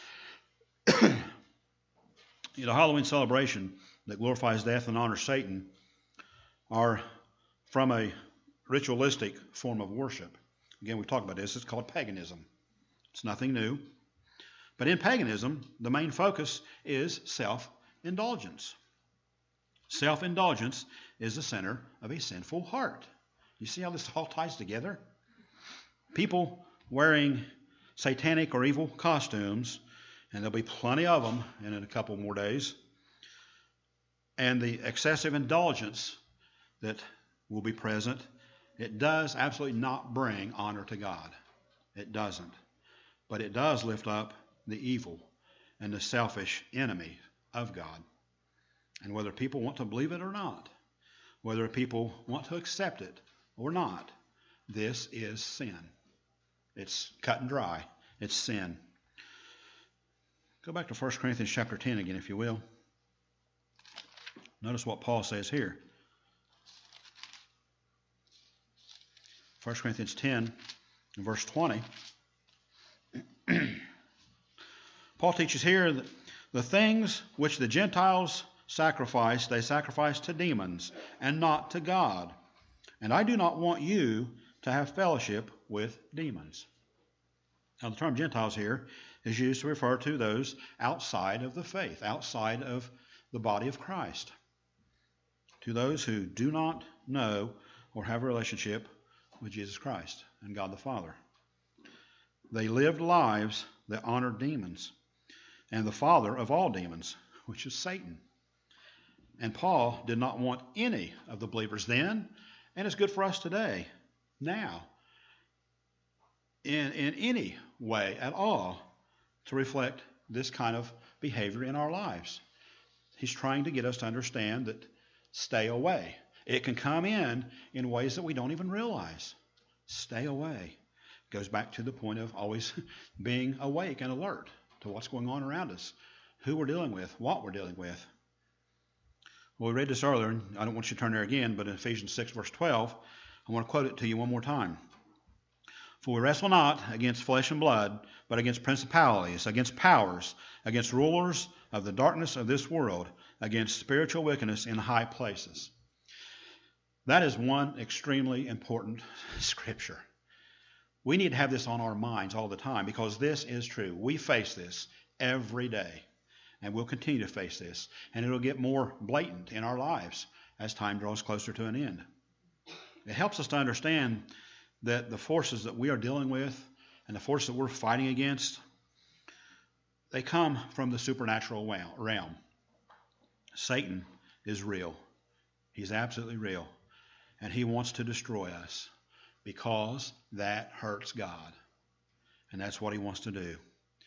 You know, Halloween celebration that glorifies death and honors Satan are from a ritualistic form of worship. Again, we've talked about this. It's called paganism. It's nothing new. But in paganism, the main focus is self-indulgence. Self-indulgence is the center of a sinful heart. You see how this all ties together? People wearing satanic or evil costumes, and there'll be plenty of them in a couple more days, and the excessive indulgence that will be present, it does absolutely not bring honor to God. It doesn't. But it does lift up the evil and the selfish enemy of God. And whether people want to believe it or not, whether people want to accept it or not, this is sin. It's cut and dry. It's sin. Go back to First Corinthians chapter ten again, if you will. Notice what Paul says here. First Corinthians ten, verse twenty. Paul teaches here that the things which the Gentiles sacrifice, they sacrifice to demons and not to God. And I do not want you to have fellowship with demons. Now, the term Gentiles here is used to refer to those outside of the faith, outside of the body of Christ, to those who do not know or have a relationship with Jesus Christ and God the Father. They lived lives that honored demons and the father of all demons, which is Satan. And Paul did not want any of the believers then, and it's good for us today, now, in, in any way at all, to reflect this kind of behavior in our lives. He's trying to get us to understand that stay away. It can come in in ways that we don't even realize. Stay away. It goes back to the point of always being awake and alert to what's going on around us, who we're dealing with, what we're dealing with. Well, we read this earlier, and I don't want you to turn there again, but in Ephesians six, verse twelve, I want to quote it to you one more time. For we wrestle not against flesh and blood, but against principalities, against powers, against rulers of the darkness of this world, against spiritual wickedness in high places. That is one extremely important scripture. We need to have this on our minds all the time because this is true. We face this every day, and we'll continue to face this, and it'll get more blatant in our lives as time draws closer to an end. It helps us to understand that the forces that we are dealing with and the forces that we're fighting against, they come from the supernatural realm. Satan is real. He's absolutely real. And he wants to destroy us because that hurts God. And that's what he wants to do.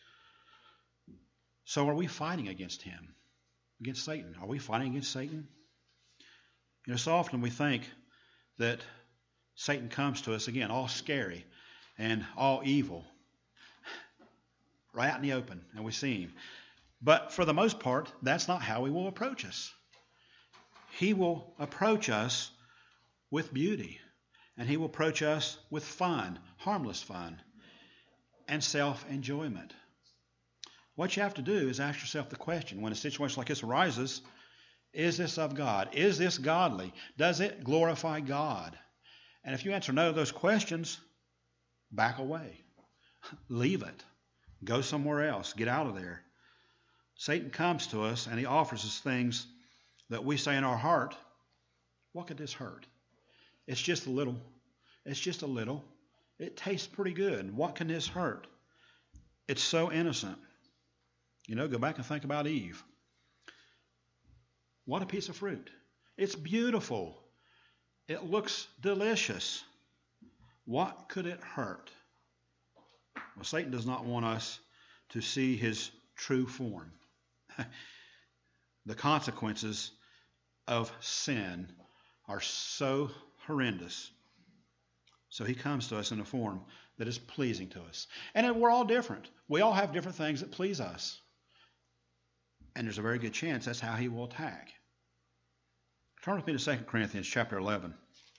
So are we fighting against him? Against Satan? Are we fighting against Satan? You know, so often we think that Satan comes to us, again, all scary and all evil, right out in the open, and we see him. But for the most part, that's not how he will approach us. He will approach us with beauty, and he will approach us with fun, harmless fun, and self-enjoyment. What you have to do is ask yourself the question, when a situation like this arises, is this of God? Is this godly? Does it glorify God? And if you answer no to those questions, back away. Leave it. Go somewhere else. Get out of there. Satan comes to us and he offers us things that we say in our heart, what could this hurt? It's just a little. It's just a little. It tastes pretty good. What can this hurt? It's so innocent. You know, go back and think about Eve. What a piece of fruit. It's beautiful. It looks delicious. What could it hurt? Well, Satan does not want us to see his true form. The consequences of sin are so horrendous. So he comes to us in a form that is pleasing to us. And we're all different. We all have different things that please us. And there's a very good chance that's how he will attack. Turn with me to Second Corinthians chapter eleven.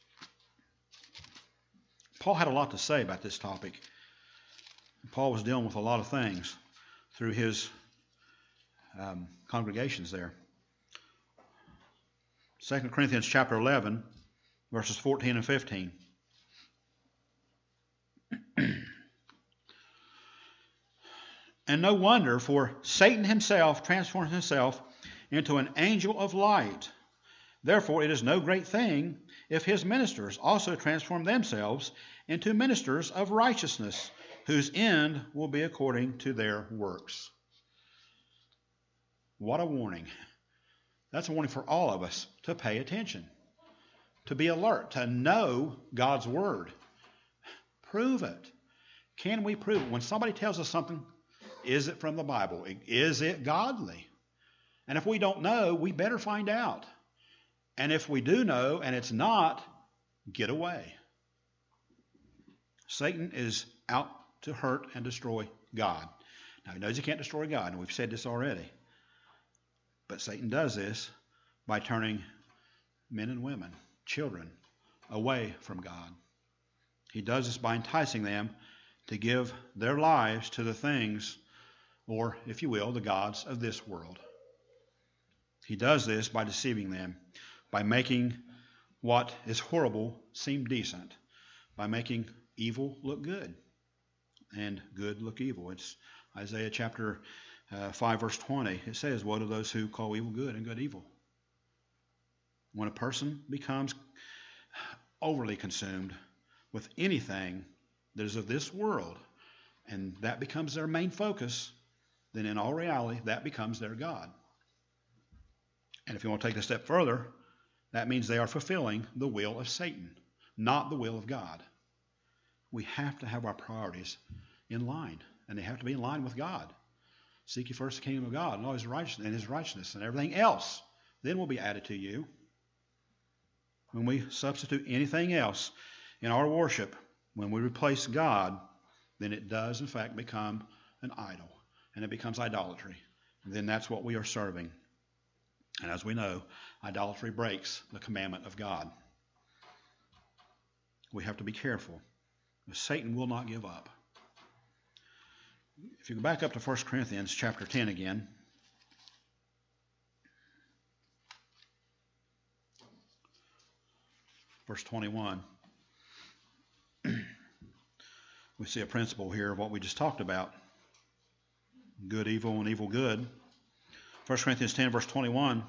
Paul had a lot to say about this topic. Paul was dealing with a lot of things through his um, congregations there. Second Corinthians chapter eleven, verses fourteen and fifteen. And no wonder, for Satan himself transforms himself into an angel of light. Therefore, it is no great thing if his ministers also transform themselves into ministers of righteousness, whose end will be according to their works. What a warning. That's a warning for all of us to pay attention, to be alert, to know God's word. Prove it. Can we prove it? When somebody tells us something, is it from the Bible? Is it godly? And if we don't know, we better find out. And if we do know and it's not, get away. Satan is out to hurt and destroy God. Now, he knows he can't destroy God, and we've said this already. But Satan does this by turning men and women, children, away from God. He does this by enticing them to give their lives to the things, or, if you will, the gods of this world. He does this by deceiving them, by making what is horrible seem decent, by making evil look good and good look evil. It's Isaiah chapter uh, five, verse twenty. It says, woe to those who call evil good and good evil. When a person becomes overly consumed with anything that is of this world, and that becomes their main focus, then in all reality, that becomes their God. And if you want to take it a step further, that means they are fulfilling the will of Satan, not the will of God. We have to have our priorities in line, and they have to be in line with God. Seek ye first the kingdom of God and all his righteousness, and his righteousness, and everything else then will be added to you. When we substitute anything else in our worship, when we replace God, then it does in fact become an idol, and it becomes idolatry. And then that's what we are serving. And as we know, idolatry breaks the commandment of God. We have to be careful. Satan will not give up. If you go back up to First Corinthians chapter ten again, verse twenty-one, we see a principle here of what we just talked about. Good, evil, and evil, good. First Corinthians ten, verse twenty-one.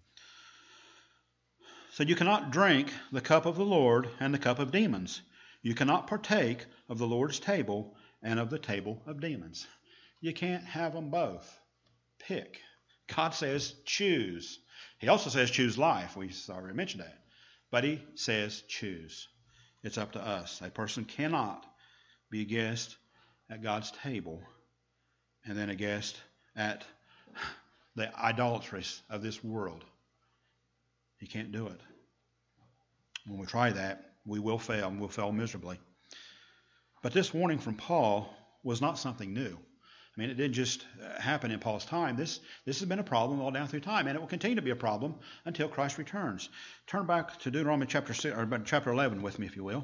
So you cannot drink the cup of the Lord and the cup of demons. You cannot partake of the Lord's table and of the table of demons. You can't have them both. Pick. God says choose. He also says choose life. We already mentioned that. But he says choose. It's up to us. A person cannot be a guest at God's table and then a guest at the idolatries of this world. He can't do it. When we try that, we will fail, and we'll fail miserably. But this warning from Paul was not something new. I mean, it didn't just happen in Paul's time. This, this has been a problem all down through time, and it will continue to be a problem until Christ returns. Turn back to Deuteronomy chapter six, or chapter eleven with me, if you will.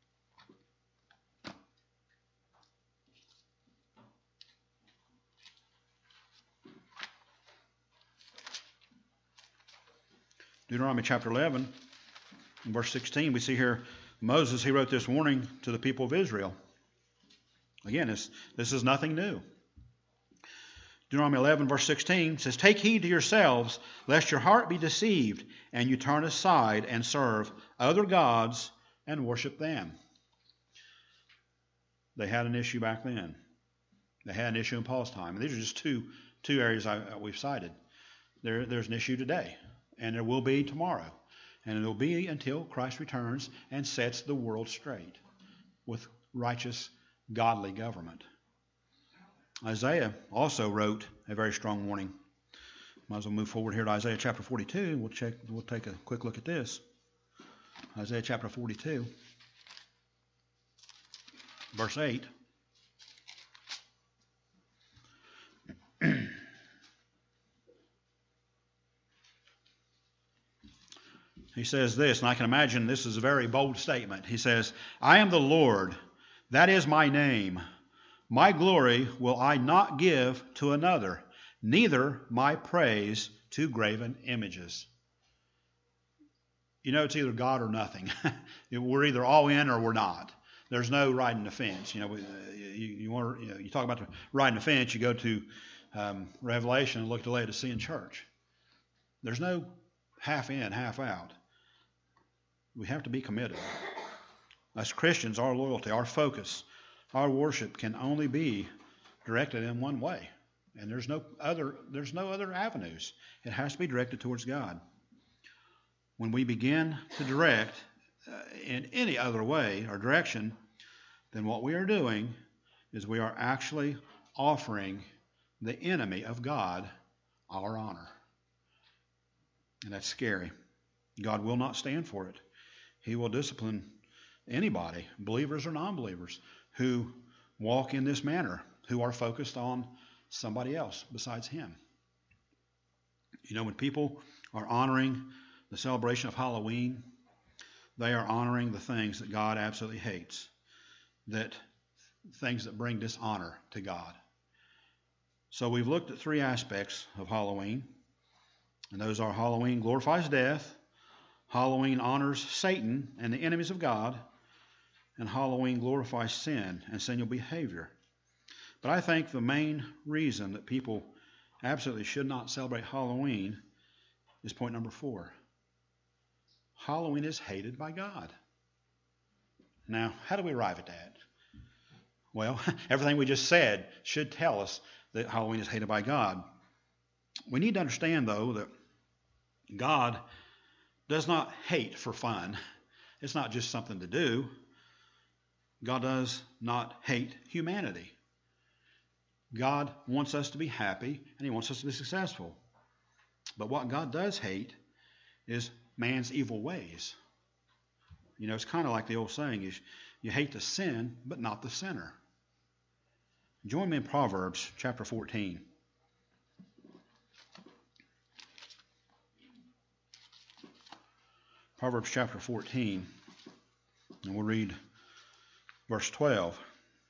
Deuteronomy chapter eleven, verse sixteen, we see here Moses, he wrote this warning to the people of Israel. Again, this, this is nothing new. Deuteronomy eleven, verse sixteen says, "Take heed to yourselves, lest your heart be deceived, and you turn aside and serve other gods and worship them." They had an issue back then. They had an issue in Paul's time. And these are just two, two areas I, we've cited. There, there's an issue today. And there will be tomorrow. And it will be until Christ returns and sets the world straight with righteous, godly government. Isaiah also wrote a very strong warning. Might as well move forward here to Isaiah chapter forty-two. We'll check. We'll take a quick look at this. Isaiah chapter forty-two, verse eight. He says this, and I can imagine this is a very bold statement. He says, "I am the Lord, that is my name. My glory will I not give to another, neither my praise to graven images." You know, it's either God or nothing. We're either all in or we're not. There's no riding the fence. You know, you, you want you, know, you talk about the riding the fence. You go to um, Revelation and look at the Laodicean church. There's no half in, half out. We have to be committed. As Christians, our loyalty, our focus, our worship can only be directed in one way, and there's no other. There's no other avenues. It has to be directed towards God. When we begin to direct uh, in any other way or direction, then what we are doing is we are actually offering the enemy of God our honor, and that's scary. God will not stand for it. He will discipline anybody, believers or non-believers, who walk in this manner, who are focused on somebody else besides Him. You know, when people are honoring the celebration of Halloween, they are honoring the things that God absolutely hates, that things that bring dishonor to God. So we've looked at three aspects of Halloween, and those are: Halloween glorifies death, Halloween honors Satan and the enemies of God, and Halloween glorifies sin and sinful behavior. But I think the main reason that people absolutely should not celebrate Halloween is point number four. Halloween is hated by God. Now, how do we arrive at that? Well, everything we just said should tell us that Halloween is hated by God. We need to understand, though, that God does not hate for fun. It's not just something to do. God does not hate humanity. God wants us to be happy, and He wants us to be successful. But what God does hate is man's evil ways. You know, it's kind of like the old saying is, you hate the sin, but not the sinner. Join me in Proverbs chapter fourteen. Proverbs chapter fourteen, and we'll read verse twelve.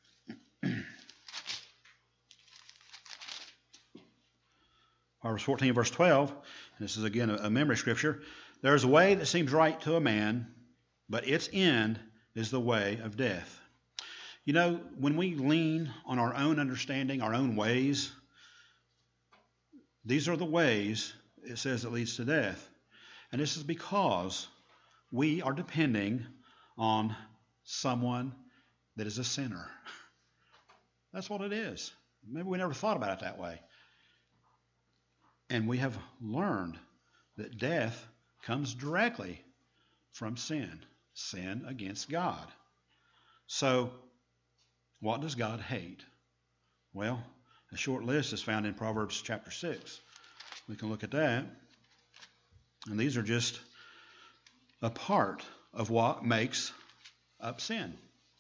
Proverbs fourteen, verse twelve, and this is again a memory scripture. "There is a way that seems right to a man, but its end is the way of death." You know, when we lean on our own understanding, our own ways, these are the ways, it says, that leads to death. And this is because we are depending on someone that is a sinner. That's what it is. Maybe we never thought about it that way. And we have learned that death comes directly from sin, sin against God. So, what does God hate? Well, a short list is found in Proverbs chapter six. We can look at that. And these are just a part of what makes up sin.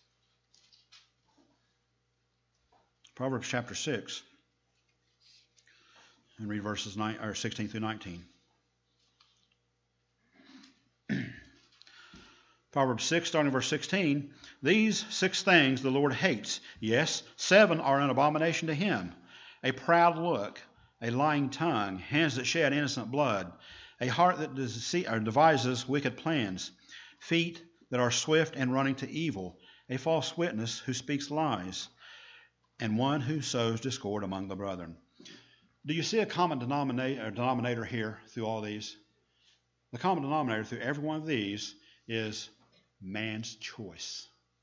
Proverbs chapter six, and read verses nine, or sixteen through nineteen. Proverbs six, starting in verse sixteen. These six things the Lord hates. Yes, seven are an abomination to him. A proud look, a lying tongue, hands that shed innocent blood, a heart that devises wicked plans, feet that are swift and running to evil, a false witness who speaks lies, and one who sows discord among the brethren. Do you see a common denominator, denominator here through all these? The common denominator through every one of these is man's choice.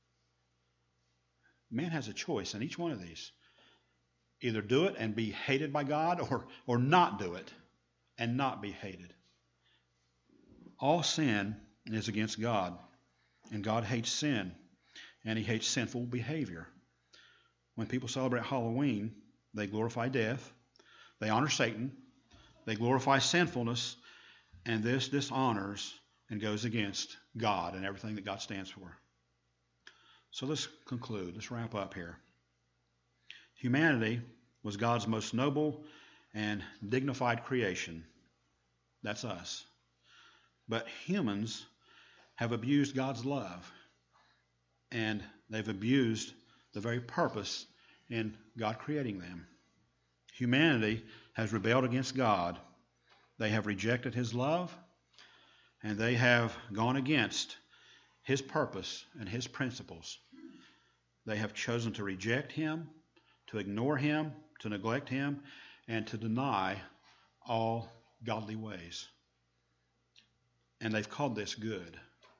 Man has a choice in each one of these. Either do it and be hated by God, or, or not do it and not be hated. All sin is against God, and God hates sin, and he hates sinful behavior. When people celebrate Halloween, they glorify death, they honor Satan, they glorify sinfulness, and this dishonors and goes against God and everything that God stands for. So let's conclude. Let's wrap up here. Humanity was God's most noble and dignified creation. That's us. But humans have abused God's love, and they've abused the very purpose in God creating them. Humanity has rebelled against God. They have rejected his love, and they have gone against his purpose and his principles. They have chosen to reject him, to ignore him, to neglect him, and to deny all godly ways. And they've called this good.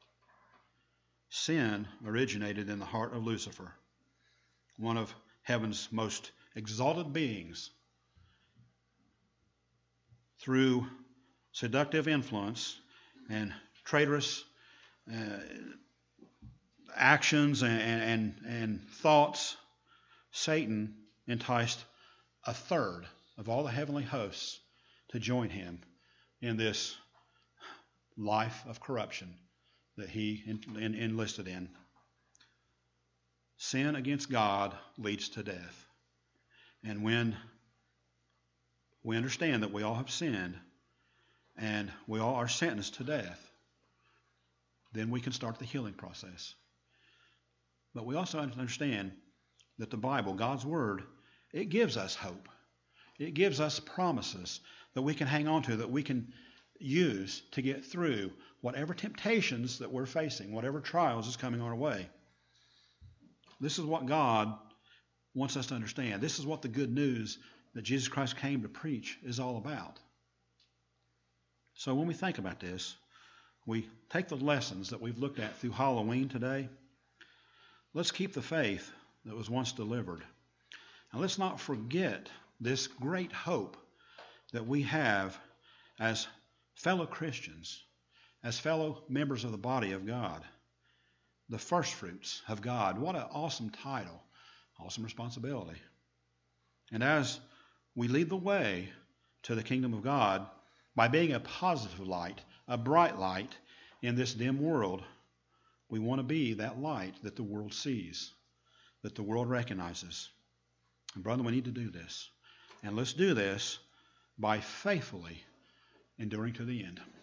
Sin originated in the heart of Lucifer, one of heaven's most exalted beings. Through seductive influence and traitorous uh, actions and, and, and thoughts, Satan enticed a third of all the heavenly hosts to join him in this life of corruption that he en- en- enlisted in. Sin against God leads to death. And when we understand that we all have sinned and we all are sentenced to death, then we can start the healing process. But we also understand that the Bible, God's Word, it gives us hope. It gives us promises that we can hang on to, that we can use to get through whatever temptations that we're facing, whatever trials is coming our way. This is what God wants us to understand. This is what the good news that Jesus Christ came to preach is all about. So when we think about this, we take the lessons that we've looked at through Halloween today. Let's keep the faith that was once delivered. And let's not forget this great hope that we have as fellow Christians, as fellow members of the body of God. The first fruits of God. What an awesome title, awesome responsibility. And as we lead the way to the kingdom of God by being a positive light, a bright light in this dim world, we want to be that light that the world sees, that the world recognizes. And brother, we need to do this. And let's do this by faithfully enduring to the end.